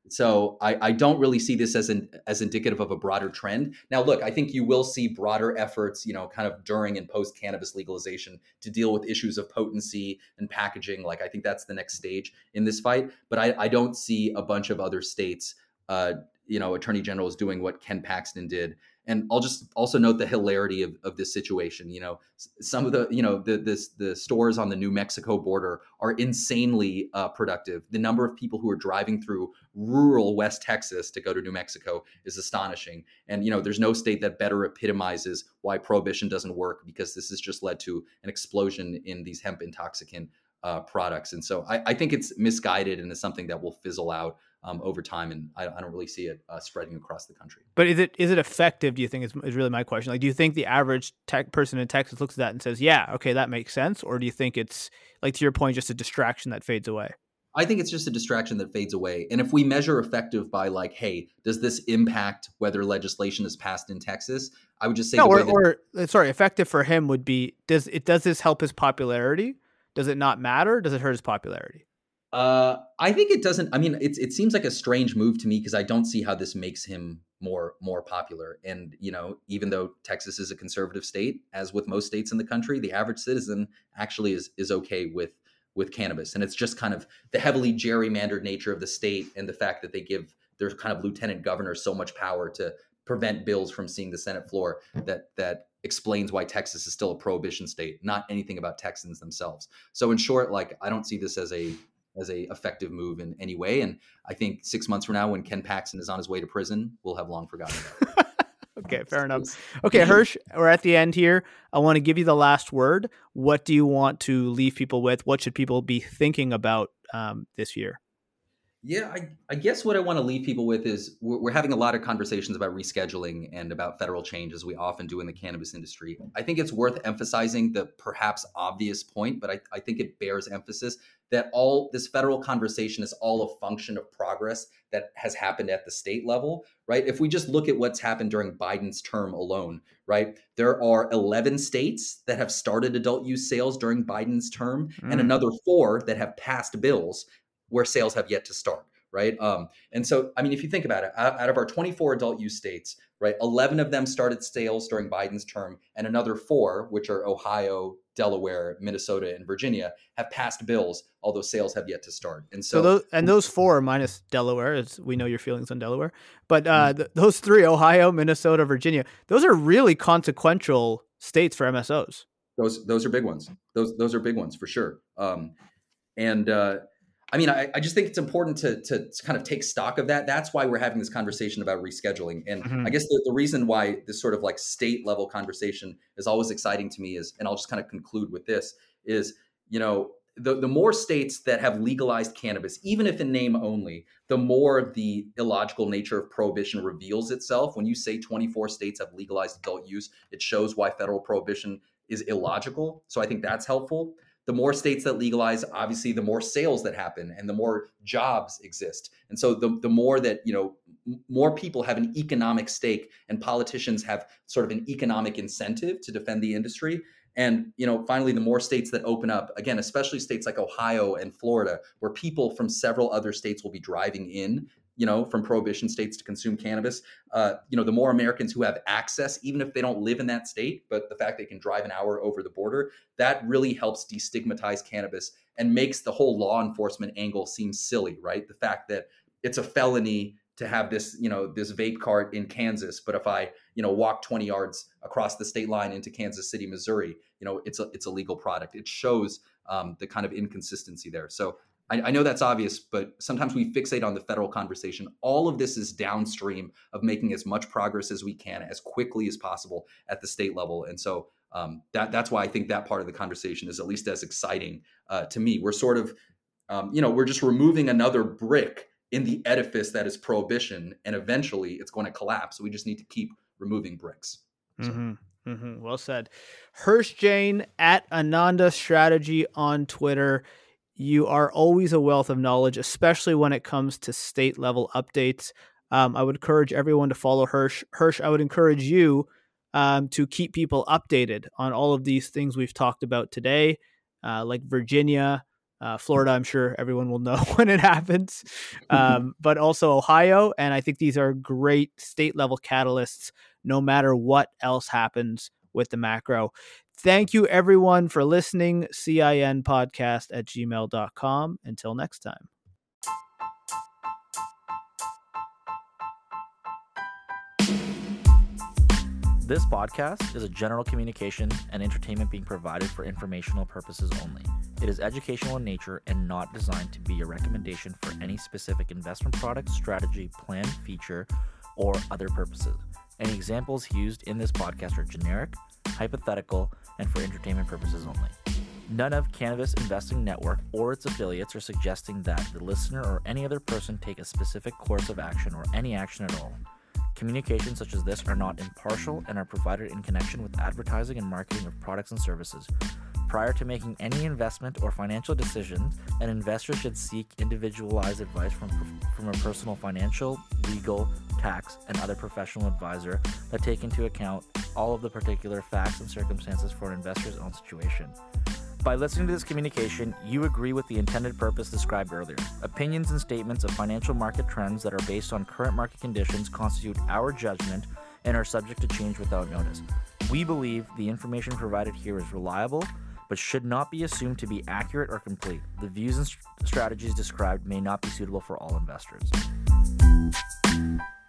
So I, I don't really see this as an as indicative of a broader trend. Now, look, I think you will see broader efforts, you know, kind of during and post cannabis legalization to deal with issues of potency and packaging. Like I think that's the next stage in this fight. But I, I don't see a bunch of other states, uh, you know, attorney generals doing what Ken Paxton did. And I'll just also note the hilarity of, of this situation. You know, some of the, you know, the this, the stores on the New Mexico border are insanely uh, productive. The number of people who are driving through rural West Texas to go to New Mexico is astonishing. And, you know, there's no state that better epitomizes why prohibition doesn't work, because this has just led to an explosion in these hemp intoxicant uh, products. And so I, I think it's misguided and is something that will fizzle out Um, over time, and I, I don't really see it uh, spreading across the country. But is it is it effective? Do you think is, is really my question? Like, do you think the average tech person in Texas looks at that and says, "Yeah, okay, that makes sense," or do you think it's like, to your point, just a distraction that fades away? I think it's just a distraction that fades away. And if we measure effective by like, hey, does this impact whether legislation is passed in Texas? I would just say, no, the or, way that- or sorry, effective for him would be does it does this help his popularity? Does it not matter? Does it hurt his popularity? Uh, I think it doesn't. I mean, it's it seems like a strange move to me because I don't see how this makes him more more popular. And you know, even though Texas is a conservative state, as with most states in the country, the average citizen actually is is okay with with cannabis. And it's just kind of the heavily gerrymandered nature of the state and the fact that they give their kind of lieutenant governor so much power to prevent bills from seeing the Senate floor that that explains why Texas is still a prohibition state, not anything about Texans themselves. So in short, like I don't see this as a as a effective move in any way. And I think six months from now, when Ken Paxton is on his way to prison, we'll have long forgotten about it. Okay, fair enough. Okay, Hirsch, we're at the end here. I want to give you the last word. What do you want to leave people with? What should people be thinking about um, this year? Yeah, I, I guess what I want to leave people with is we're, we're having a lot of conversations about rescheduling and about federal change, as we often do in the cannabis industry. I think it's worth emphasizing the perhaps obvious point, but I, I think it bears emphasis that all this federal conversation is all a function of progress that has happened at the state level, right? If we just look at what's happened during Biden's term alone, right? There are eleven states that have started adult use sales during Biden's term mm. and another four that have passed bills where sales have yet to start, right? Um, and so, I mean, if you think about it, out, out of our twenty-four adult use states, right, eleven of them started sales during Biden's term, and another four, which are Ohio, Delaware, Minnesota, and Virginia, have passed bills, although sales have yet to start. And so, so those, and those four minus Delaware, as we know your feelings on Delaware, but uh, th- those three, Ohio, Minnesota, Virginia, those are really consequential states for M S Os. Those those are big ones. Those those are big ones for sure. Um, and uh, I mean, I, I just think it's important to, to to kind of take stock of that. That's why we're having this conversation about rescheduling. And mm-hmm. I guess the, the reason why this sort of like state level conversation is always exciting to me is, and I'll just kind of conclude with this, is, you know, the, the more states that have legalized cannabis, even if in name only, the more the illogical nature of prohibition reveals itself. When you say twenty-four states have legalized adult use, it shows why federal prohibition is illogical. So I think that's helpful. The more states that legalize, obviously, the more sales that happen and the more jobs exist. And so the, the more that, you know, m- more people have an economic stake and politicians have sort of an economic incentive to defend the industry. And, you know, finally, the more states that open up, again, especially states like Ohio and Florida, where people from several other states will be driving in, you know, from prohibition states to consume cannabis, uh, you know, the more Americans who have access, even if they don't live in that state, but the fact they can drive an hour over the border, that really helps destigmatize cannabis and makes the whole law enforcement angle seem silly, right? The fact that it's a felony to have this, you know, this vape cart in Kansas, but if I, you know, walk twenty yards across the state line into Kansas City, Missouri, you know, it's a, it's a legal product. It shows um, the kind of inconsistency there. So I, I know that's obvious, but sometimes we fixate on the federal conversation. All of this is downstream of making as much progress as we can, as quickly as possible at the state level. And so um, that that's why I think that part of the conversation is at least as exciting uh, to me. We're sort of, um, you know, we're just removing another brick in the edifice that is prohibition, and eventually it's going to collapse. So we just need to keep removing bricks. So. Mm-hmm. Mm-hmm. Well said. Hirsch Jain at Ananda Strategy on Twitter. You are always a wealth of knowledge, especially when it comes to state level updates. Um, I would encourage everyone to follow Hirsch. Hirsch, I would encourage you um, to keep people updated on all of these things we've talked about today, uh, like Virginia, uh, Florida. I'm sure everyone will know when it happens, um, but also Ohio. And I think these are great state level catalysts, no matter what else happens with the macro. Thank you, everyone, for listening. C I N podcast at gmail dot com. Until next time. This podcast is a general communication and entertainment being provided for informational purposes only. It is educational in nature and not designed to be a recommendation for any specific investment product, strategy, plan, feature, or other purposes. Any examples used in this podcast are generic, hypothetical, and for entertainment purposes only. None of Cannabis Investing Network or its affiliates are suggesting that the listener or any other person take a specific course of action or any action at all. Communications such as this are not impartial and are provided in connection with advertising and marketing of products and services. Prior to making any investment or financial decisions, an investor should seek individualized advice from, from a personal financial, legal, tax, and other professional advisor that take into account all of the particular facts and circumstances for an investor's own situation. By listening to this communication, you agree with the intended purpose described earlier. Opinions and statements of financial market trends that are based on current market conditions constitute our judgment and are subject to change without notice. We believe the information provided here is reliable, but should not be assumed to be accurate or complete. The views and st- strategies described may not be suitable for all investors.